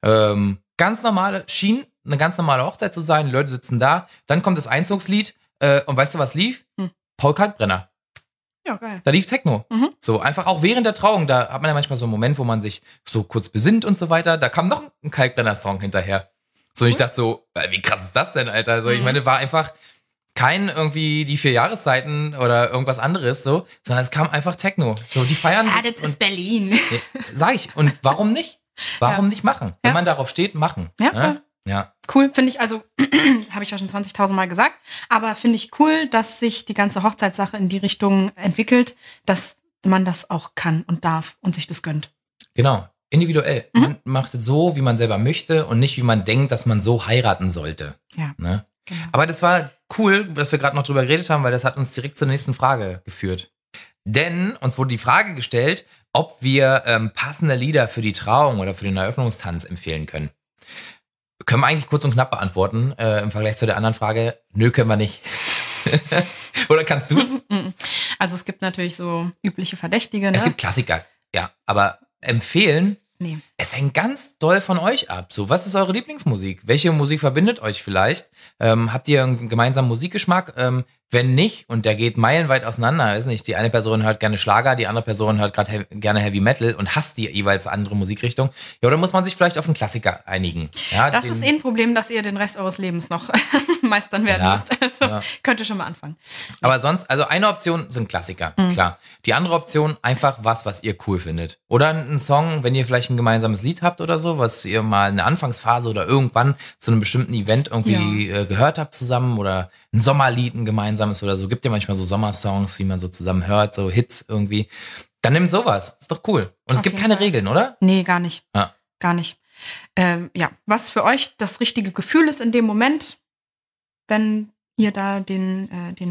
Ganz normale, schien eine ganz normale Hochzeit zu sein, die Leute sitzen da, dann kommt das Einzugslied und weißt du, was lief? Paul Kalkbrenner. Ja, geil. Da lief Techno. So, einfach auch während der Trauung, da hat man ja manchmal so einen Moment, wo man sich so kurz besinnt und so weiter, da kam noch ein Kalkbrenner-Song hinterher. So, und ich dachte so, wie krass ist das denn, Alter? Also, ich meine, war einfach kein irgendwie die 4 Jahreszeiten oder irgendwas anderes, so, sondern es kam einfach Techno. So, die feiern. Ja, das ist Berlin. Sag ich. Und warum nicht? Warum nicht machen? Wenn man darauf steht, machen. Ja, voll. Ja. Cool, finde ich, also, habe ich ja schon 20.000 Mal gesagt, aber finde ich cool, dass sich die ganze Hochzeitssache in die Richtung entwickelt, dass man das auch kann und darf und sich das gönnt. Genau, individuell. Man macht es so, wie man selber möchte und nicht, wie man denkt, dass man so heiraten sollte. Ja. Ne? Genau. Aber das war cool, dass wir gerade noch drüber geredet haben, weil das hat uns direkt zur nächsten Frage geführt. Denn uns wurde die Frage gestellt, ob wir passende Lieder für die Trauung oder für den Eröffnungstanz empfehlen können. Können wir eigentlich kurz und knapp beantworten, im Vergleich zu der anderen Frage. Nö, können wir nicht. Oder kannst du es? Also es gibt natürlich so übliche Verdächtige. Ne? Es gibt Klassiker, ja. Aber empfehlen, nee. Es hängt ganz doll von euch ab. So, was ist eure Lieblingsmusik? Welche Musik verbindet euch vielleicht? Habt ihr einen gemeinsamen Musikgeschmack? Wenn nicht, und der geht meilenweit auseinander, ist nicht, die eine Person hört gerne Schlager, die andere Person hört gerade gerne Heavy Metal und hasst die jeweils andere Musikrichtung. Ja, oder muss man sich vielleicht auf einen Klassiker einigen? Ja, das ist ein Problem, dass ihr den Rest eures Lebens noch meistern werden müsst. Also könnt ihr schon mal anfangen. Aber sonst, also eine Option sind Klassiker, klar. Die andere Option, einfach was ihr cool findet. Oder ein Song, wenn ihr vielleicht ein gemeinsames Lied habt oder so, was ihr mal in der Anfangsphase oder irgendwann zu einem bestimmten Event irgendwie gehört habt zusammen oder ein Sommerlied, ein gemeinsames oder so. Gibt ja manchmal so Sommersongs, wie man so zusammen hört, so Hits irgendwie. Dann nimmt sowas. Ist doch cool. Und es gibt keine Regeln, oder? Nee, gar nicht. Ja. Gar nicht. Was für euch das richtige Gefühl ist in dem Moment, wenn ihr da den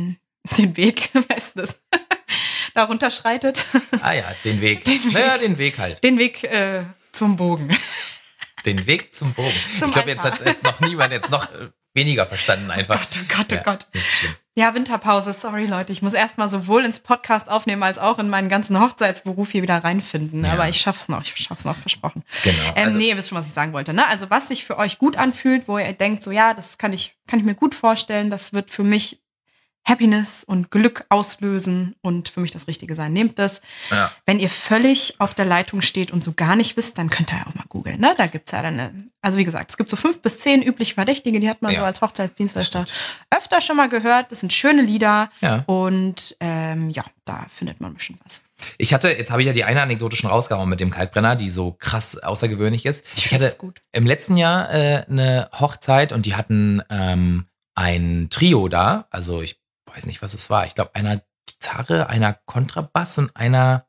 Weg, wer ist das? da runterschreitet. Ah ja, den Weg. Den Weg halt. Den Weg zum Bogen. Den Weg zum Bogen. Ich glaube, jetzt hat jetzt noch niemand weniger verstanden einfach. Oh Gott. Ja, Winterpause, sorry Leute. Ich muss erstmal sowohl ins Podcast aufnehmen, als auch in meinen ganzen Hochzeitsberuf hier wieder reinfinden. Ja. Aber ich schaff's noch, versprochen. Genau. Nee, ihr wisst schon, was ich sagen wollte. Ne? Also was sich für euch gut anfühlt, wo ihr denkt, so ja, das kann ich mir gut vorstellen, das wird für mich Happiness und Glück auslösen und für mich das Richtige sein. Nehmt das. Ja. Wenn ihr völlig auf der Leitung steht und so gar nicht wisst, dann könnt ihr ja auch mal googeln. Ne? Da gibt's ja dann, also wie gesagt, es gibt so 5 bis 10 übliche Verdächtige, die hat man so als Hochzeitsdienstleister öfter schon mal gehört. Das sind schöne Lieder und da findet man bestimmt was. Jetzt habe ich ja die eine Anekdote schon rausgehauen mit dem Kalkbrenner, die so krass außergewöhnlich ist. Ich hatte gut. Im letzten Jahr eine Hochzeit und die hatten ein Trio da, also ich weiß nicht, was es war. Ich glaube, einer Gitarre, einer Kontrabass und einer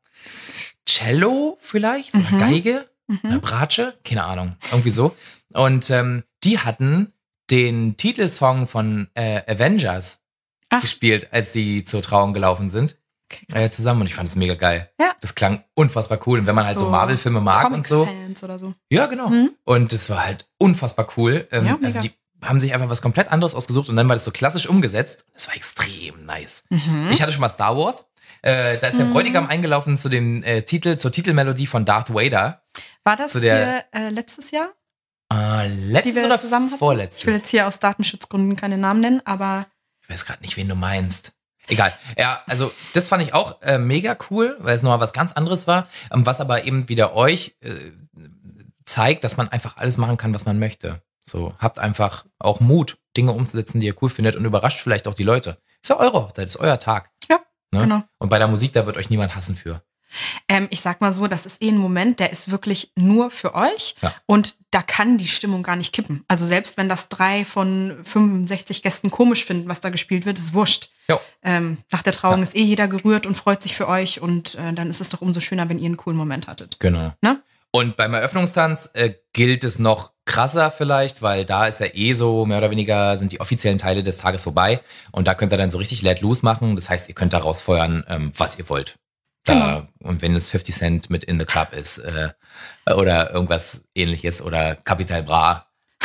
Cello vielleicht, oder Geige, eine Bratsche, keine Ahnung, irgendwie so. Und die hatten den Titelsong von Avengers gespielt, als die zur Trauung gelaufen sind. Okay, zusammen und ich fand es mega geil. Ja. Das klang unfassbar cool. Und wenn man halt so Marvel-Filme mag und so. Comic-Fans oder so. Ja, genau. Und es war halt unfassbar cool. Ja, mega. Also die haben sich einfach was komplett anderes ausgesucht und dann war das so klassisch umgesetzt. Das war extrem nice. Ich hatte schon mal Star Wars. Da ist der Bräutigam eingelaufen zur Titelmelodie von Darth Vader. War das hier letztes Jahr? Letztes wir oder zusammen hatten? vorletztes? Ich will jetzt hier aus Datenschutzgründen keine Namen nennen, aber Ich weiß gerade nicht, wen du meinst. Egal. Ja, also das fand ich auch mega cool, weil es nochmal was ganz anderes war, was aber eben wieder euch zeigt, dass man einfach alles machen kann, was man möchte. So, habt einfach auch Mut, Dinge umzusetzen, die ihr cool findet und überrascht vielleicht auch die Leute. Ist ja eure Hochzeit, ist euer Tag. Ja, ne? Genau. Und bei der Musik, da wird euch niemand hassen für. Ich sag mal so, das ist ein Moment, der ist wirklich nur für euch Ja. und da kann die Stimmung gar nicht kippen. Also selbst wenn das 3 von 65 Gästen komisch finden, was da gespielt wird, ist wurscht. Jo. Nach der Trauung ist jeder gerührt und freut sich für euch und dann ist es doch umso schöner, wenn ihr einen coolen Moment hattet. Genau. Ne? Und beim Eröffnungstanz gilt es noch krasser vielleicht, weil da ist ja so, mehr oder weniger sind die offiziellen Teile des Tages vorbei und da könnt ihr dann so richtig let loose machen. Das heißt, ihr könnt da rausfeuern, was ihr wollt. Genau. Und wenn es 50 Cent mit In the Club ist oder irgendwas ähnliches oder Capital Bra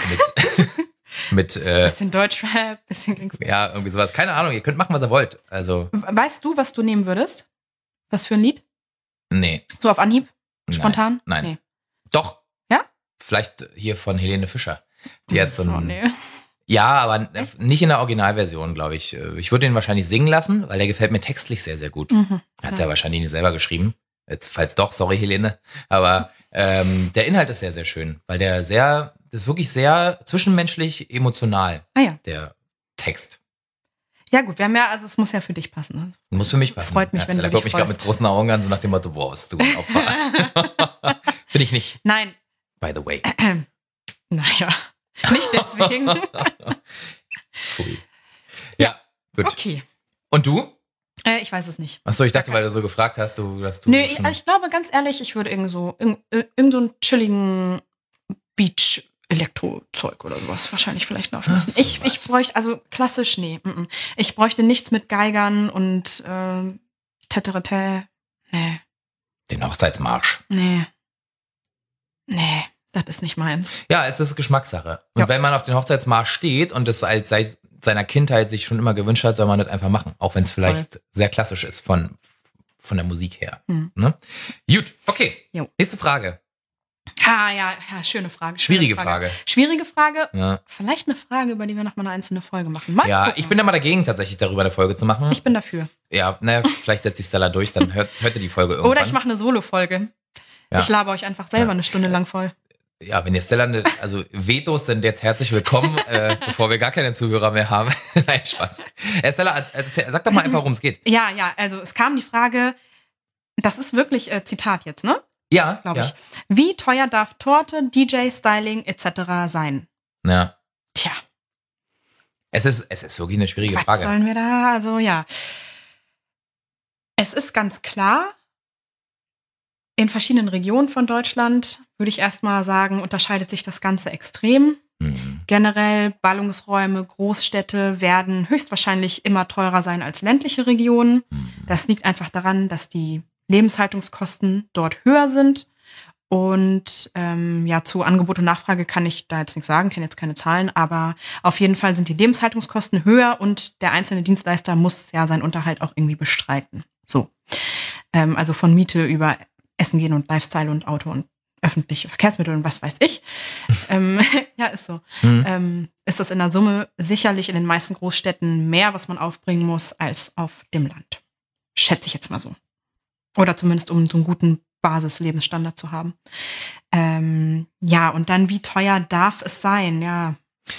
mit Bisschen Deutschrap, bisschen Gangster. ja, irgendwie sowas. Keine Ahnung, ihr könnt machen, was ihr wollt. Also, Weißt du, was du nehmen würdest? Was für ein Lied? nee. So auf Anhieb? Spontan? Nein. Nee. Doch. Ja? Vielleicht hier von Helene Fischer. Die hat so ein... Oh, nee. Ja, aber nicht in der Originalversion, glaube ich. Ich würde den wahrscheinlich singen lassen, weil der gefällt mir textlich sehr, sehr gut. Hat es ja wahrscheinlich nicht selber geschrieben. Jetzt, falls doch, sorry Helene. Aber der Inhalt ist sehr, sehr schön, weil das ist wirklich sehr zwischenmenschlich emotional, Ah ja. der Text. Ja gut, wir haben ja, also es muss ja für dich passen. Ne? Muss für mich passen. Freut mich, wenn du Da dich guckt mich gerade freust. mit großen Augen an, so nach dem Motto, boah, was du ein Opfer. Bin ich nicht, Nein, by the way. naja, nicht deswegen. Pfui. Ja, gut. Okay, Und du? ich weiß es nicht. Achso, ich dachte, weil du so gefragt hast, dass du Nö, schon... ich glaube ganz ehrlich, ich würde irgend so einen chilligen Beach-Elektro-Zeug oder sowas wahrscheinlich vielleicht laufen lassen. Ach so, Ich was. bräuchte, also klassisch, nee. Ich bräuchte nichts mit Geigern und Teterete. Nee, Den Hochzeitsmarsch. nee, das ist nicht meins. Ja, es ist Geschmackssache. Und Ja. wenn man auf den Hochzeitsmarsch steht und es als seit seiner Kindheit sich schon immer gewünscht hat, soll man das einfach machen. Auch wenn es vielleicht sehr klassisch ist von der Musik her. Ne? Gut, okay. Jo. Nächste Frage. Ja, schöne Frage. Schwierige Frage. Schwierige Frage. Ja, Vielleicht eine Frage, über die wir noch mal eine einzelne Folge machen. Mal ja gucken. ich bin da mal dagegen, tatsächlich darüber eine Folge zu machen. Ich bin dafür. Ja, naja, vielleicht setzt sich Stella durch, dann hört ihr die Folge irgendwann. Oder ich mache eine Solo-Folge. Ja. Ich laber euch einfach selber eine Stunde lang voll. Ja, wenn ihr Stella, also Vetos sind jetzt herzlich willkommen, bevor wir gar keine Zuhörer mehr haben. Nein, Spaß. Stella, sag doch mal einfach, worum es geht. Ja, also es kam die Frage, das ist wirklich Zitat jetzt, ne? Ja, Glaube ja. ich. Wie teuer darf Torte, DJ, Styling etc. sein? Ja. Tja, Es ist wirklich eine schwierige was Frage. sollen wir da? Also ja. Es ist ganz klar, in verschiedenen Regionen von Deutschland, würde ich erstmal sagen, unterscheidet sich das Ganze extrem. Mhm. Generell Ballungsräume, Großstädte werden höchstwahrscheinlich immer teurer sein als ländliche Regionen. Das liegt einfach daran, dass die Lebenshaltungskosten dort höher sind. Und zu Angebot und Nachfrage kann ich da jetzt nichts sagen, kenne jetzt keine Zahlen, aber auf jeden Fall sind die Lebenshaltungskosten höher und der einzelne Dienstleister muss ja seinen Unterhalt auch irgendwie bestreiten. So. Also von Miete über Essen gehen und Lifestyle und Auto und öffentliche Verkehrsmittel und was weiß ich. Ja, ist so. Ist das in der Summe sicherlich in den meisten Großstädten mehr, was man aufbringen muss, als auf dem Land. Schätze ich jetzt mal so. Oder zumindest, um so einen guten Basislebensstandard zu haben. Und dann, wie teuer darf es sein? Ja.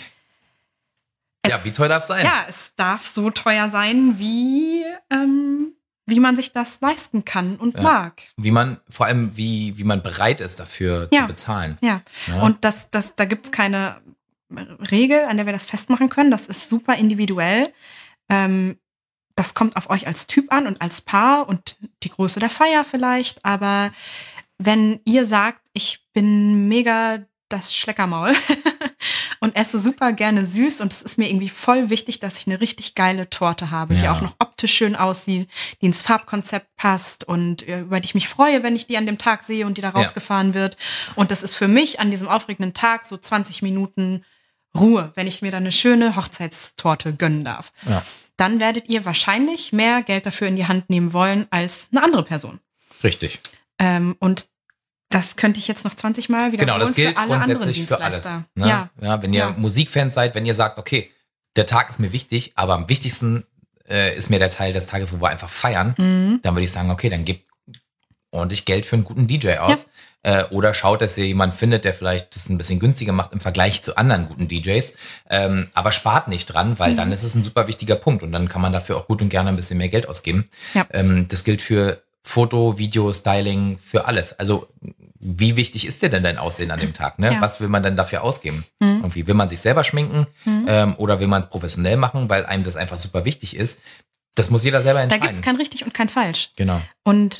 Wie teuer darf es sein? Ja, es darf so teuer sein, wie man sich das leisten kann und mag. Vor allem, wie man bereit ist, dafür zu bezahlen. Ja. Und da gibt es keine Regel, an der wir das festmachen können. Das ist super individuell. Das kommt auf euch als Typ an und als Paar und die Größe der Feier vielleicht. Aber wenn ihr sagt, ich bin mega das Schleckermaul und esse super gerne süß und es ist mir irgendwie voll wichtig, dass ich eine richtig geile Torte habe, die auch noch optisch schön aussieht, die ins Farbkonzept passt und über die ich mich freue, wenn ich die an dem Tag sehe und die da rausgefahren wird. Und das ist für mich an diesem aufregenden Tag so 20 Minuten Ruhe, wenn ich mir dann eine schöne Hochzeitstorte gönnen darf. Ja. Dann werdet ihr wahrscheinlich mehr Geld dafür in die Hand nehmen wollen als eine andere Person. Richtig. Und das könnte ich jetzt noch 20 Mal wiederholen. Genau, das gilt für alle grundsätzlich für alles. Ne? Ja, wenn ihr Musikfans seid, wenn ihr sagt, okay, der Tag ist mir wichtig, aber am wichtigsten ist mir der Teil des Tages, wo wir einfach feiern, dann würde ich sagen, okay, dann gebt ordentlich Geld für einen guten DJ aus. Ja. Oder schaut, dass ihr jemanden findet, der vielleicht das ein bisschen günstiger macht im Vergleich zu anderen guten DJs. Aber spart nicht dran, weil dann ist es ein super wichtiger Punkt und dann kann man dafür auch gut und gerne ein bisschen mehr Geld ausgeben. Ja. Das gilt für Foto, Video, Styling, für alles. Also wie wichtig ist dir denn dein Aussehen an dem Tag? Ne? Ja. Was will man denn dafür ausgeben? Irgendwie will man sich selber schminken oder will man es professionell machen, weil einem das einfach super wichtig ist? Das muss jeder selber entscheiden. Da gibt es kein richtig und kein falsch. Genau. Und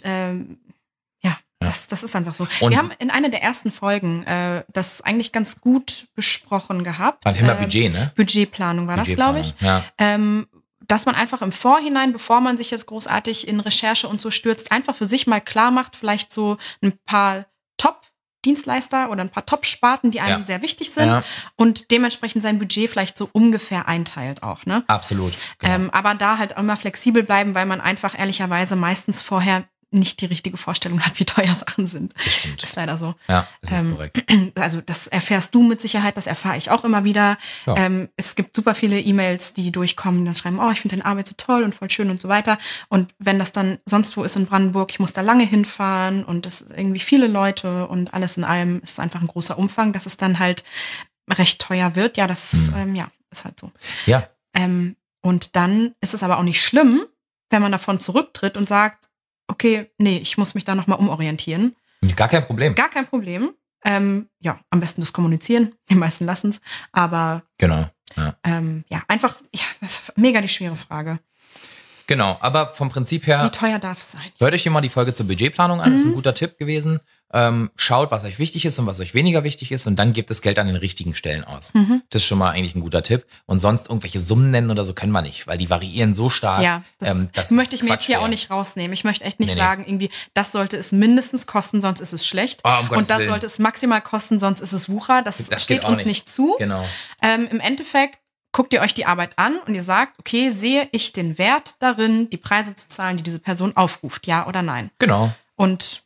das ist einfach so. Und wir haben in einer der ersten Folgen das eigentlich ganz gut besprochen gehabt. Beim Thema Budget, ne? Budgetplanung war das, glaube ich. Ja. Dass man einfach im Vorhinein, bevor man sich jetzt großartig in Recherche und so stürzt, einfach für sich mal klar macht, vielleicht so ein paar Top-Dienstleister oder ein paar Top-Sparten, die einem sehr wichtig sind und dementsprechend sein Budget vielleicht so ungefähr einteilt auch. Ne? Absolut. Genau. Aber da halt immer flexibel bleiben, weil man einfach ehrlicherweise meistens vorher nicht die richtige Vorstellung hat, wie teuer Sachen sind. Das stimmt. Das ist leider so. Ja, das ist korrekt. Also das erfährst du mit Sicherheit, das erfahre ich auch immer wieder. Ja. Es gibt super viele E-Mails, die durchkommen, dann schreiben, ich finde deine Arbeit so toll und voll schön und so weiter. Und wenn das dann sonst wo ist in Brandenburg, ich muss da lange hinfahren und das irgendwie viele Leute und alles in allem ist es einfach ein großer Umfang, dass es dann halt recht teuer wird. Ja, das ist halt so. Ja. Und dann ist es aber auch nicht schlimm, wenn man davon zurücktritt und sagt, okay, nee, ich muss mich da nochmal umorientieren. Gar kein Problem. Gar kein Problem. Am besten das kommunizieren. Die meisten lassen es. Aber genau. Einfach, das ist mega die schwere Frage. Genau, aber vom Prinzip her. Wie teuer darf es sein? Hört euch hier mal die Folge zur Budgetplanung an, das ist ein guter Tipp gewesen. Schaut, was euch wichtig ist und was euch weniger wichtig ist und dann gebt das Geld an den richtigen Stellen aus. Das ist schon mal eigentlich ein guter Tipp. Und sonst irgendwelche Summen nennen oder so können wir nicht, weil die variieren so stark. Ja, das möchte ich mir jetzt hier auch nicht rausnehmen. Ich möchte echt nicht sagen, irgendwie, das sollte es mindestens kosten, sonst ist es schlecht. Und das sollte es maximal kosten, sonst ist es Wucher. Das steht uns nicht zu. Genau. Im Endeffekt guckt ihr euch die Arbeit an und ihr sagt, okay, sehe ich den Wert darin, die Preise zu zahlen, die diese Person aufruft, ja oder nein? Genau. Und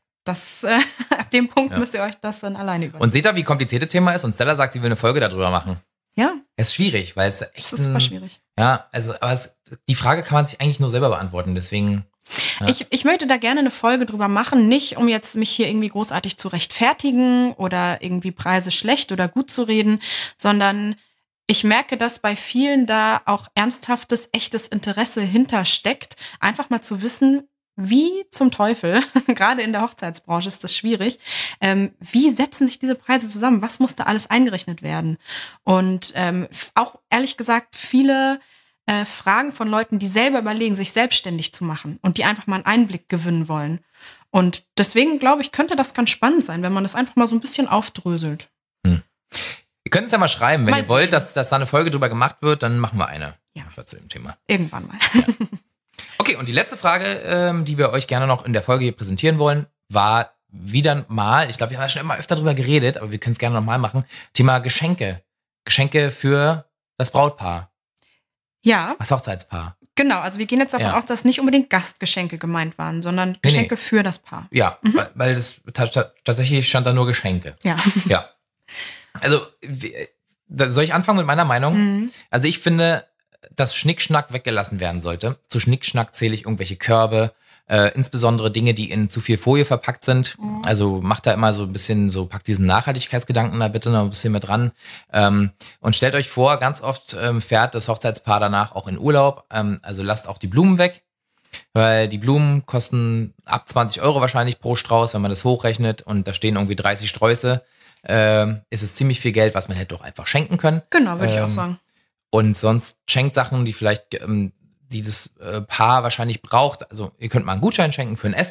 ab dem Punkt müsst ihr euch das dann alleine überlegen. Und seht ihr, wie kompliziert das Thema ist? Und Stella sagt, sie will eine Folge darüber machen. Ja. Es ist schwierig, weil es echt. Es ist super schwierig. Ja, also, aber die Frage kann man sich eigentlich nur selber beantworten, deswegen. Ja. Ich möchte da gerne eine Folge drüber machen, nicht um jetzt mich hier irgendwie großartig zu rechtfertigen oder irgendwie Preise schlecht oder gut zu reden, sondern ich merke, dass bei vielen da auch ernsthaftes, echtes Interesse hintersteckt, einfach mal zu wissen, wie zum Teufel, gerade in der Hochzeitsbranche ist das schwierig, wie setzen sich diese Preise zusammen? Was muss da alles eingerechnet werden? Und auch ehrlich gesagt viele Fragen von Leuten, die selber überlegen, sich selbstständig zu machen und die einfach mal einen Einblick gewinnen wollen. Und deswegen glaube ich, könnte das ganz spannend sein, wenn man das einfach mal so ein bisschen aufdröselt. Ihr könnt es ja mal schreiben, wenn ihr wollt, dass da eine Folge drüber gemacht wird, dann machen wir eine. Ja. Zu dem Thema. Irgendwann mal. Ja. Okay, und die letzte Frage, die wir euch gerne noch in der Folge hier präsentieren wollen, war wieder mal, ich glaube, wir haben ja schon immer öfter drüber geredet, aber wir können es gerne nochmal machen, Thema Geschenke. Geschenke für das Brautpaar. Ja. Das Hochzeitspaar. Genau, also wir gehen jetzt davon aus, dass nicht unbedingt Gastgeschenke gemeint waren, sondern Geschenke für das Paar. Ja, weil das tatsächlich stand da nur Geschenke. Ja. Ja. Also, soll ich anfangen mit meiner Meinung? Also ich finde, dass Schnickschnack weggelassen werden sollte. Zu Schnickschnack zähle ich irgendwelche Körbe, insbesondere Dinge, die in zu viel Folie verpackt sind. Also macht da immer so ein bisschen packt diesen Nachhaltigkeitsgedanken da bitte noch ein bisschen mit dran. Und stellt euch vor, ganz oft fährt das Hochzeitspaar danach auch in Urlaub. Also lasst auch die Blumen weg, weil die Blumen kosten ab 20 € wahrscheinlich pro Strauß, wenn man das hochrechnet und da stehen irgendwie 30 Sträuße. Ist es ziemlich viel Geld, was man hätte doch einfach schenken können. Genau, würde ich auch sagen. Und sonst schenkt Sachen, die vielleicht die das Paar wahrscheinlich braucht. Also ihr könnt mal einen Gutschein schenken für ein Essen,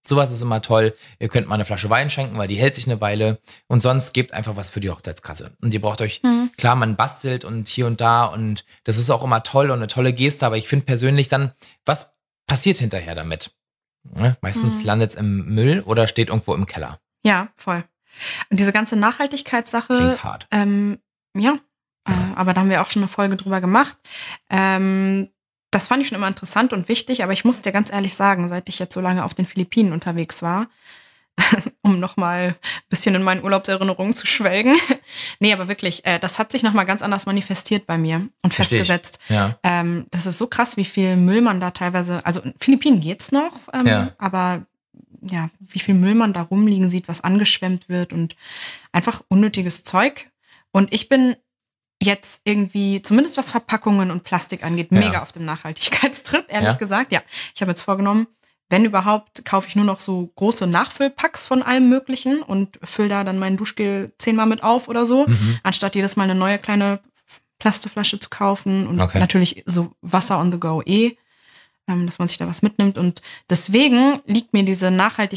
Sowas ist immer toll. Ihr könnt mal eine Flasche Wein schenken, weil die hält sich eine Weile. Und sonst gebt einfach was für die Hochzeitskasse. Und ihr braucht euch, klar, man bastelt und hier und da. Und das ist auch immer toll und eine tolle Geste. Aber ich finde persönlich dann, was passiert hinterher damit? Ne? Meistens landet es im Müll oder steht irgendwo im Keller. Ja, voll. Und diese ganze Nachhaltigkeitssache. Klingt hart. Aber da haben wir auch schon eine Folge drüber gemacht. Das fand ich schon immer interessant und wichtig, aber ich muss dir ganz ehrlich sagen, seit ich jetzt so lange auf den Philippinen unterwegs war, um nochmal ein bisschen in meinen Urlaubserinnerungen zu schwelgen. Nee, aber wirklich, das hat sich nochmal ganz anders manifestiert bei mir und festgesetzt. Ja. Das ist so krass, wie viel Müll man da teilweise, also in Philippinen geht's noch, aber ja, wie viel Müll man da rumliegen sieht, was angeschwemmt wird und einfach unnötiges Zeug. Und ich bin jetzt irgendwie, zumindest was Verpackungen und Plastik angeht, mega auf dem Nachhaltigkeitstrip, ehrlich gesagt. Ja, ich habe jetzt vorgenommen, wenn überhaupt, kaufe ich nur noch so große Nachfüllpacks von allem Möglichen und fülle da dann mein Duschgel 10-mal mit auf oder so, anstatt jedes Mal eine neue kleine Plastikflasche zu kaufen und natürlich so Wasser on the go dass man sich da was mitnimmt. Und deswegen liegt mir dieser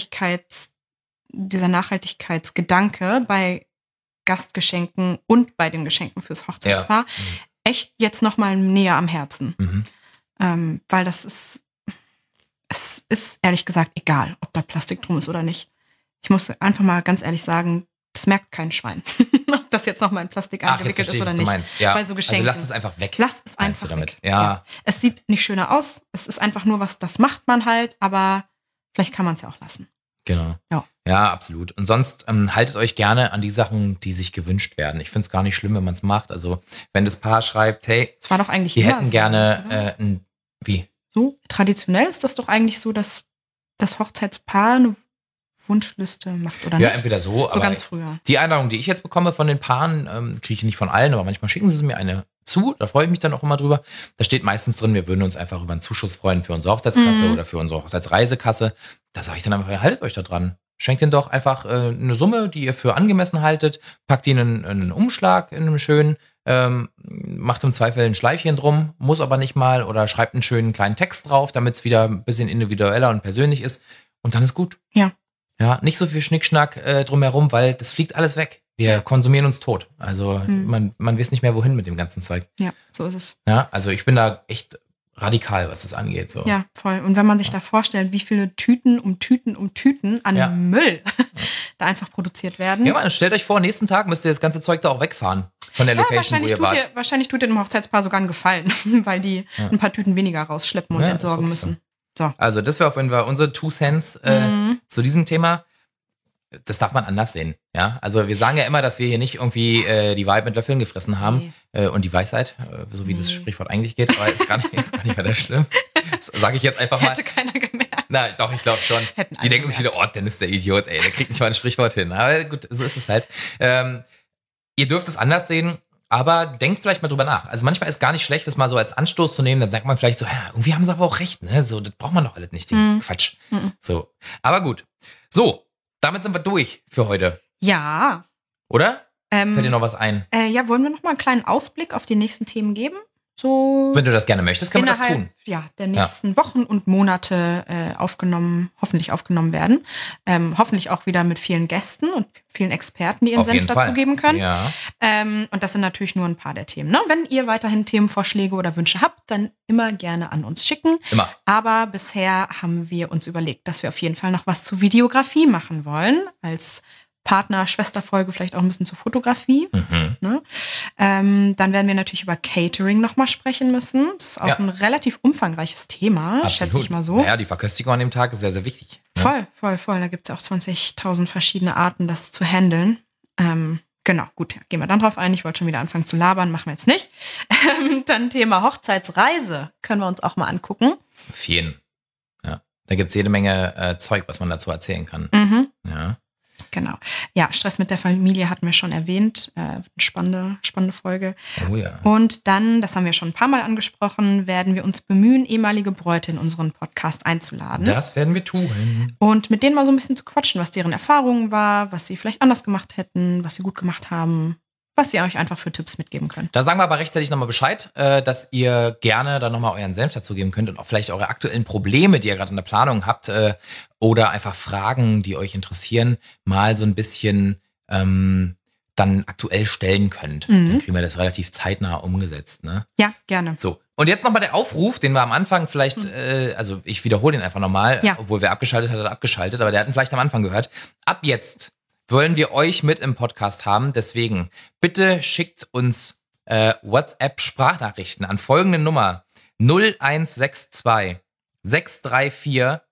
Nachhaltigkeitsgedanke bei Gastgeschenken und bei den Geschenken fürs Hochzeitspaar echt jetzt nochmal näher am Herzen. Weil es ist ehrlich gesagt egal, ob da Plastik drum ist oder nicht. Ich muss einfach mal ganz ehrlich sagen, das merkt kein Schwein, ob das jetzt nochmal in Plastik eingewickelt ist oder nicht. Ja. Bei so Geschenken. Also lass es einfach weg. Lass es einfach damit? weg. Ja. Es sieht nicht schöner aus. Es ist einfach nur was, das macht man halt, aber vielleicht kann man es ja auch lassen. Genau. Ja, absolut. Und sonst haltet euch gerne an die Sachen, die sich gewünscht werden. Ich finde es gar nicht schlimm, wenn man es macht. Also wenn das Paar schreibt, hey, das war doch eigentlich wir immer hätten so, gerne wie? So traditionell ist das doch eigentlich so, dass das Hochzeitspaar eine Wunschliste macht, oder nicht? Ja, entweder so, aber ganz früher. Die Einladung, die ich jetzt bekomme von den Paaren, kriege ich nicht von allen, aber manchmal schicken sie mir eine zu. Da freue ich mich dann auch immer drüber. Da steht meistens drin, wir würden uns einfach über einen Zuschuss freuen für unsere Hochzeitskasse oder für unsere Hochzeitsreisekasse. Da sage ich dann einfach, haltet euch da dran. Schenkt ihnen doch einfach eine Summe, die ihr für angemessen haltet, packt ihnen einen Umschlag in einem schönen, macht im Zweifel ein Schleifchen drum, muss aber nicht mal, oder schreibt einen schönen kleinen Text drauf, damit es wieder ein bisschen individueller und persönlich ist. Und dann ist gut. Ja. Ja, nicht so viel Schnickschnack drumherum, weil das fliegt alles weg. Wir konsumieren uns tot. Also man weiß nicht mehr, wohin mit dem ganzen Zeug. Ja, so ist es. Ja, also ich bin da echt radikal, was das angeht. So. Ja, voll. Und wenn man sich da vorstellt, wie viele Tüten um Tüten an Müll da einfach produziert werden. Ja, man, stellt euch vor, nächsten Tag müsst ihr das ganze Zeug da auch wegfahren von der Location, wo ihr wart. Wahrscheinlich tut ihr dem Hochzeitspaar sogar einen Gefallen, weil die ein paar Tüten weniger rausschleppen und entsorgen müssen. So. Also das wäre auf jeden Fall unsere 2 Cents zu diesem Thema. Das darf man anders sehen. Ja, also wir sagen ja immer, dass wir hier nicht irgendwie die Wahrheit mit Löffeln gefressen haben und die Weisheit, so wie das Sprichwort eigentlich geht, aber ist gar nicht weiter schlimm. Das sage ich jetzt einfach mal. Hätte keiner gemerkt. Na, doch, ich glaube schon. Die denken sich wieder, oh, Dennis, der Idiot, ey, der kriegt nicht mal ein Sprichwort hin. Aber gut, so ist es halt. Ihr dürft es anders sehen, aber denkt vielleicht mal drüber nach. Also manchmal ist gar nicht schlecht, das mal so als Anstoß zu nehmen. Dann sagt man vielleicht so, ja, irgendwie haben sie aber auch recht, ne? So, das braucht man doch alles nicht, den Quatsch. So, aber gut. So, damit sind wir durch für heute. Ja. Oder? Fällt dir noch was ein? Ja, wollen wir noch mal einen kleinen Ausblick auf die nächsten Themen geben? So wenn du das gerne möchtest, können wir das tun. Ja, der nächsten Wochen und Monate hoffentlich aufgenommen werden. Hoffentlich auch wieder mit vielen Gästen und vielen Experten, die ihren Senf dazugeben können. Ja. Und das sind natürlich nur ein paar der Themen. Ne? Wenn ihr weiterhin Themenvorschläge oder Wünsche habt, dann immer gerne an uns schicken. Immer. Aber bisher haben wir uns überlegt, dass wir auf jeden Fall noch was zur Videografie machen wollen. Als Partner-Schwester-Folge vielleicht auch ein bisschen zur Fotografie. Ne? Dann werden wir natürlich über Catering nochmal sprechen müssen. Das ist auch ein relativ umfangreiches Thema, schätze ich mal so. Naja, die Verköstigung an dem Tag ist sehr, sehr wichtig. Ne? Voll. Da gibt es ja auch 20.000 verschiedene Arten, das zu handeln. Genau, gut, gehen wir dann drauf ein. Ich wollte schon wieder anfangen zu labern, machen wir jetzt nicht. Dann Thema Hochzeitsreise können wir uns auch mal angucken. Auf jeden. Ja, da gibt es jede Menge Zeug, was man dazu erzählen kann. Ja. Genau. Ja, Stress mit der Familie hatten wir schon erwähnt. Spannende Folge. Oh ja. Und dann, das haben wir schon ein paar Mal angesprochen, werden wir uns bemühen, ehemalige Bräute in unseren Podcast einzuladen. Das werden wir tun. Und mit denen mal so ein bisschen zu quatschen, was deren Erfahrungen war, was sie vielleicht anders gemacht hätten, was sie gut gemacht haben. was ihr euch einfach für Tipps mitgeben könnt. Da sagen wir aber rechtzeitig nochmal Bescheid, dass ihr gerne dann nochmal euren Senf dazugeben könnt und auch vielleicht eure aktuellen Probleme, die ihr gerade in der Planung habt, oder einfach Fragen, die euch interessieren, mal so ein bisschen dann aktuell stellen könnt. Dann kriegen wir das relativ zeitnah umgesetzt. Ne? Ja, gerne. So, und jetzt nochmal der Aufruf, den wir am Anfang vielleicht, also ich wiederhole den einfach nochmal, obwohl wer abgeschaltet hat, hat abgeschaltet, aber der hat ihn vielleicht am Anfang gehört. Ab jetzt wollen wir euch mit im Podcast haben, deswegen bitte schickt uns WhatsApp-Sprachnachrichten an folgende Nummer 0162 634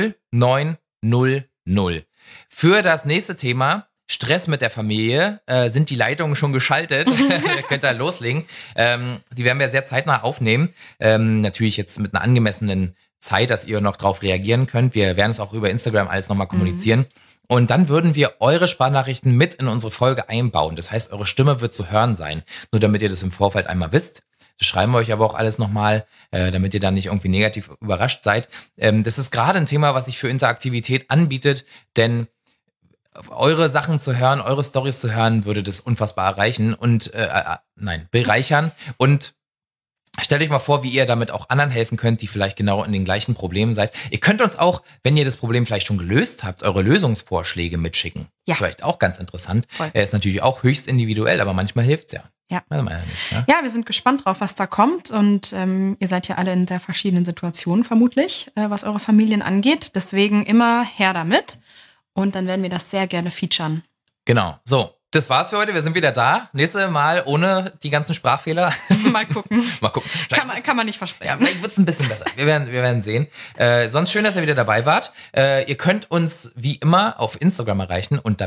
0900. Für das nächste Thema Stress mit der Familie sind die Leitungen schon geschaltet. Ihr könnt da loslegen. Die werden wir sehr zeitnah aufnehmen. Natürlich jetzt mit einer angemessenen Zeit, dass ihr noch drauf reagieren könnt. Wir werden es auch über Instagram alles nochmal kommunizieren. Und dann würden wir eure Sprachnachrichten mit in unsere Folge einbauen. Das heißt, eure Stimme wird zu hören sein. Nur damit ihr das im Vorfeld einmal wisst. Das schreiben wir euch aber auch alles nochmal, damit ihr dann nicht irgendwie negativ überrascht seid. Das ist gerade ein Thema, was sich für Interaktivität anbietet, denn eure Sachen zu hören, eure Storys zu hören, würde das unfassbar erreichen und bereichern. Und stellt euch mal vor, wie ihr damit auch anderen helfen könnt, die vielleicht genau in den gleichen Problemen seid. Ihr könnt uns auch, wenn ihr das Problem vielleicht schon gelöst habt, eure Lösungsvorschläge mitschicken. Ja. Das ist vielleicht auch ganz interessant. Er ist natürlich auch höchst individuell, aber manchmal hilft's ja. Ja. Also nicht, ne? Ja, wir sind gespannt drauf, was da kommt. Und ihr seid ja alle in sehr verschiedenen Situationen vermutlich, was eure Familien angeht. Deswegen immer her damit. Und dann werden wir das sehr gerne featuren. Genau. So, das war's für heute. Wir sind wieder da. Nächstes Mal ohne die ganzen Sprachfehler. Mal gucken. Mal gucken. Kann man nicht versprechen. Ja, vielleicht wird's ein bisschen besser. Wir werden sehen. Sonst schön, dass ihr wieder dabei wart. Ihr könnt uns wie immer auf Instagram erreichen unter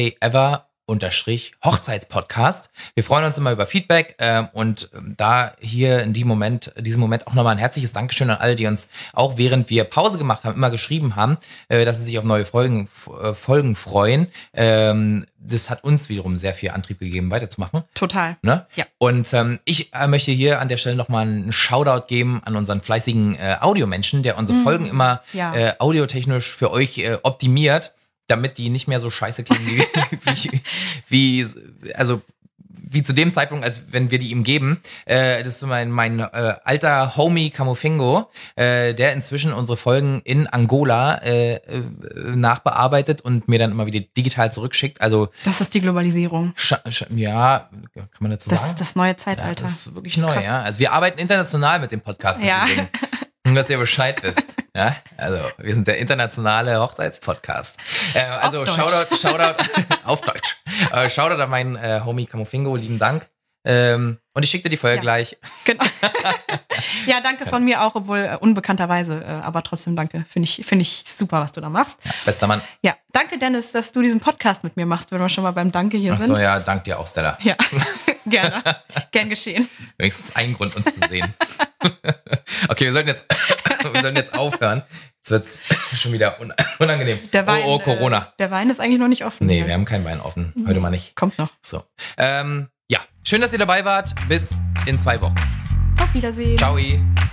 bestdayever_Hochzeitspodcast. Wir freuen uns immer über Feedback und da hier in diesem Moment auch nochmal ein herzliches Dankeschön an alle, die uns auch während wir Pause gemacht haben, immer geschrieben haben, dass sie sich auf neue Folgen freuen. Das hat uns wiederum sehr viel Antrieb gegeben, weiterzumachen. Total. Ne? Ja. Und ich möchte hier an der Stelle nochmal einen Shoutout geben an unseren fleißigen Audiomenschen, der unsere Folgen immer audiotechnisch für euch optimiert, damit die nicht mehr so scheiße klingen wie zu dem Zeitpunkt, als wenn wir die ihm geben. Das ist mein alter Homie Camofingo, der inzwischen unsere Folgen in Angola nachbearbeitet und mir dann immer wieder digital zurückschickt. Also das ist die Globalisierung. Ja, kann man dazu sagen? Das ist das neue Zeitalter. Ja, das ist wirklich neu, ja. Also wir arbeiten international mit dem Podcast. Ja. Nur, dass ihr Bescheid wisst. Ja, also wir sind der internationale Hochzeitspodcast. Also Shoutout auf Deutsch. Shoutout an meinen Homie Camofingo, lieben Dank. Und ich schicke dir die Folge gleich. Genau. Ja, danke von mir auch, obwohl unbekannterweise, aber trotzdem danke. Finde ich super, was du da machst. Ja, bester Mann. Ja, danke Dennis, dass du diesen Podcast mit mir machst, wenn wir schon mal beim Danke hier sind. Achso, ja, dank dir auch, Stella. Ja, gerne. Gern geschehen. Wenigstens ein Grund, uns zu sehen. Okay, wir sollten jetzt aufhören. Jetzt wird's schon wieder unangenehm. Der Wein, oh, Corona. Der Wein ist eigentlich noch nicht offen. Nee, wir haben keinen Wein offen. Heute mal nicht. Kommt noch. So. Ja, schön, dass ihr dabei wart. Bis in 2 Wochen. Auf Wiedersehen. Ciao.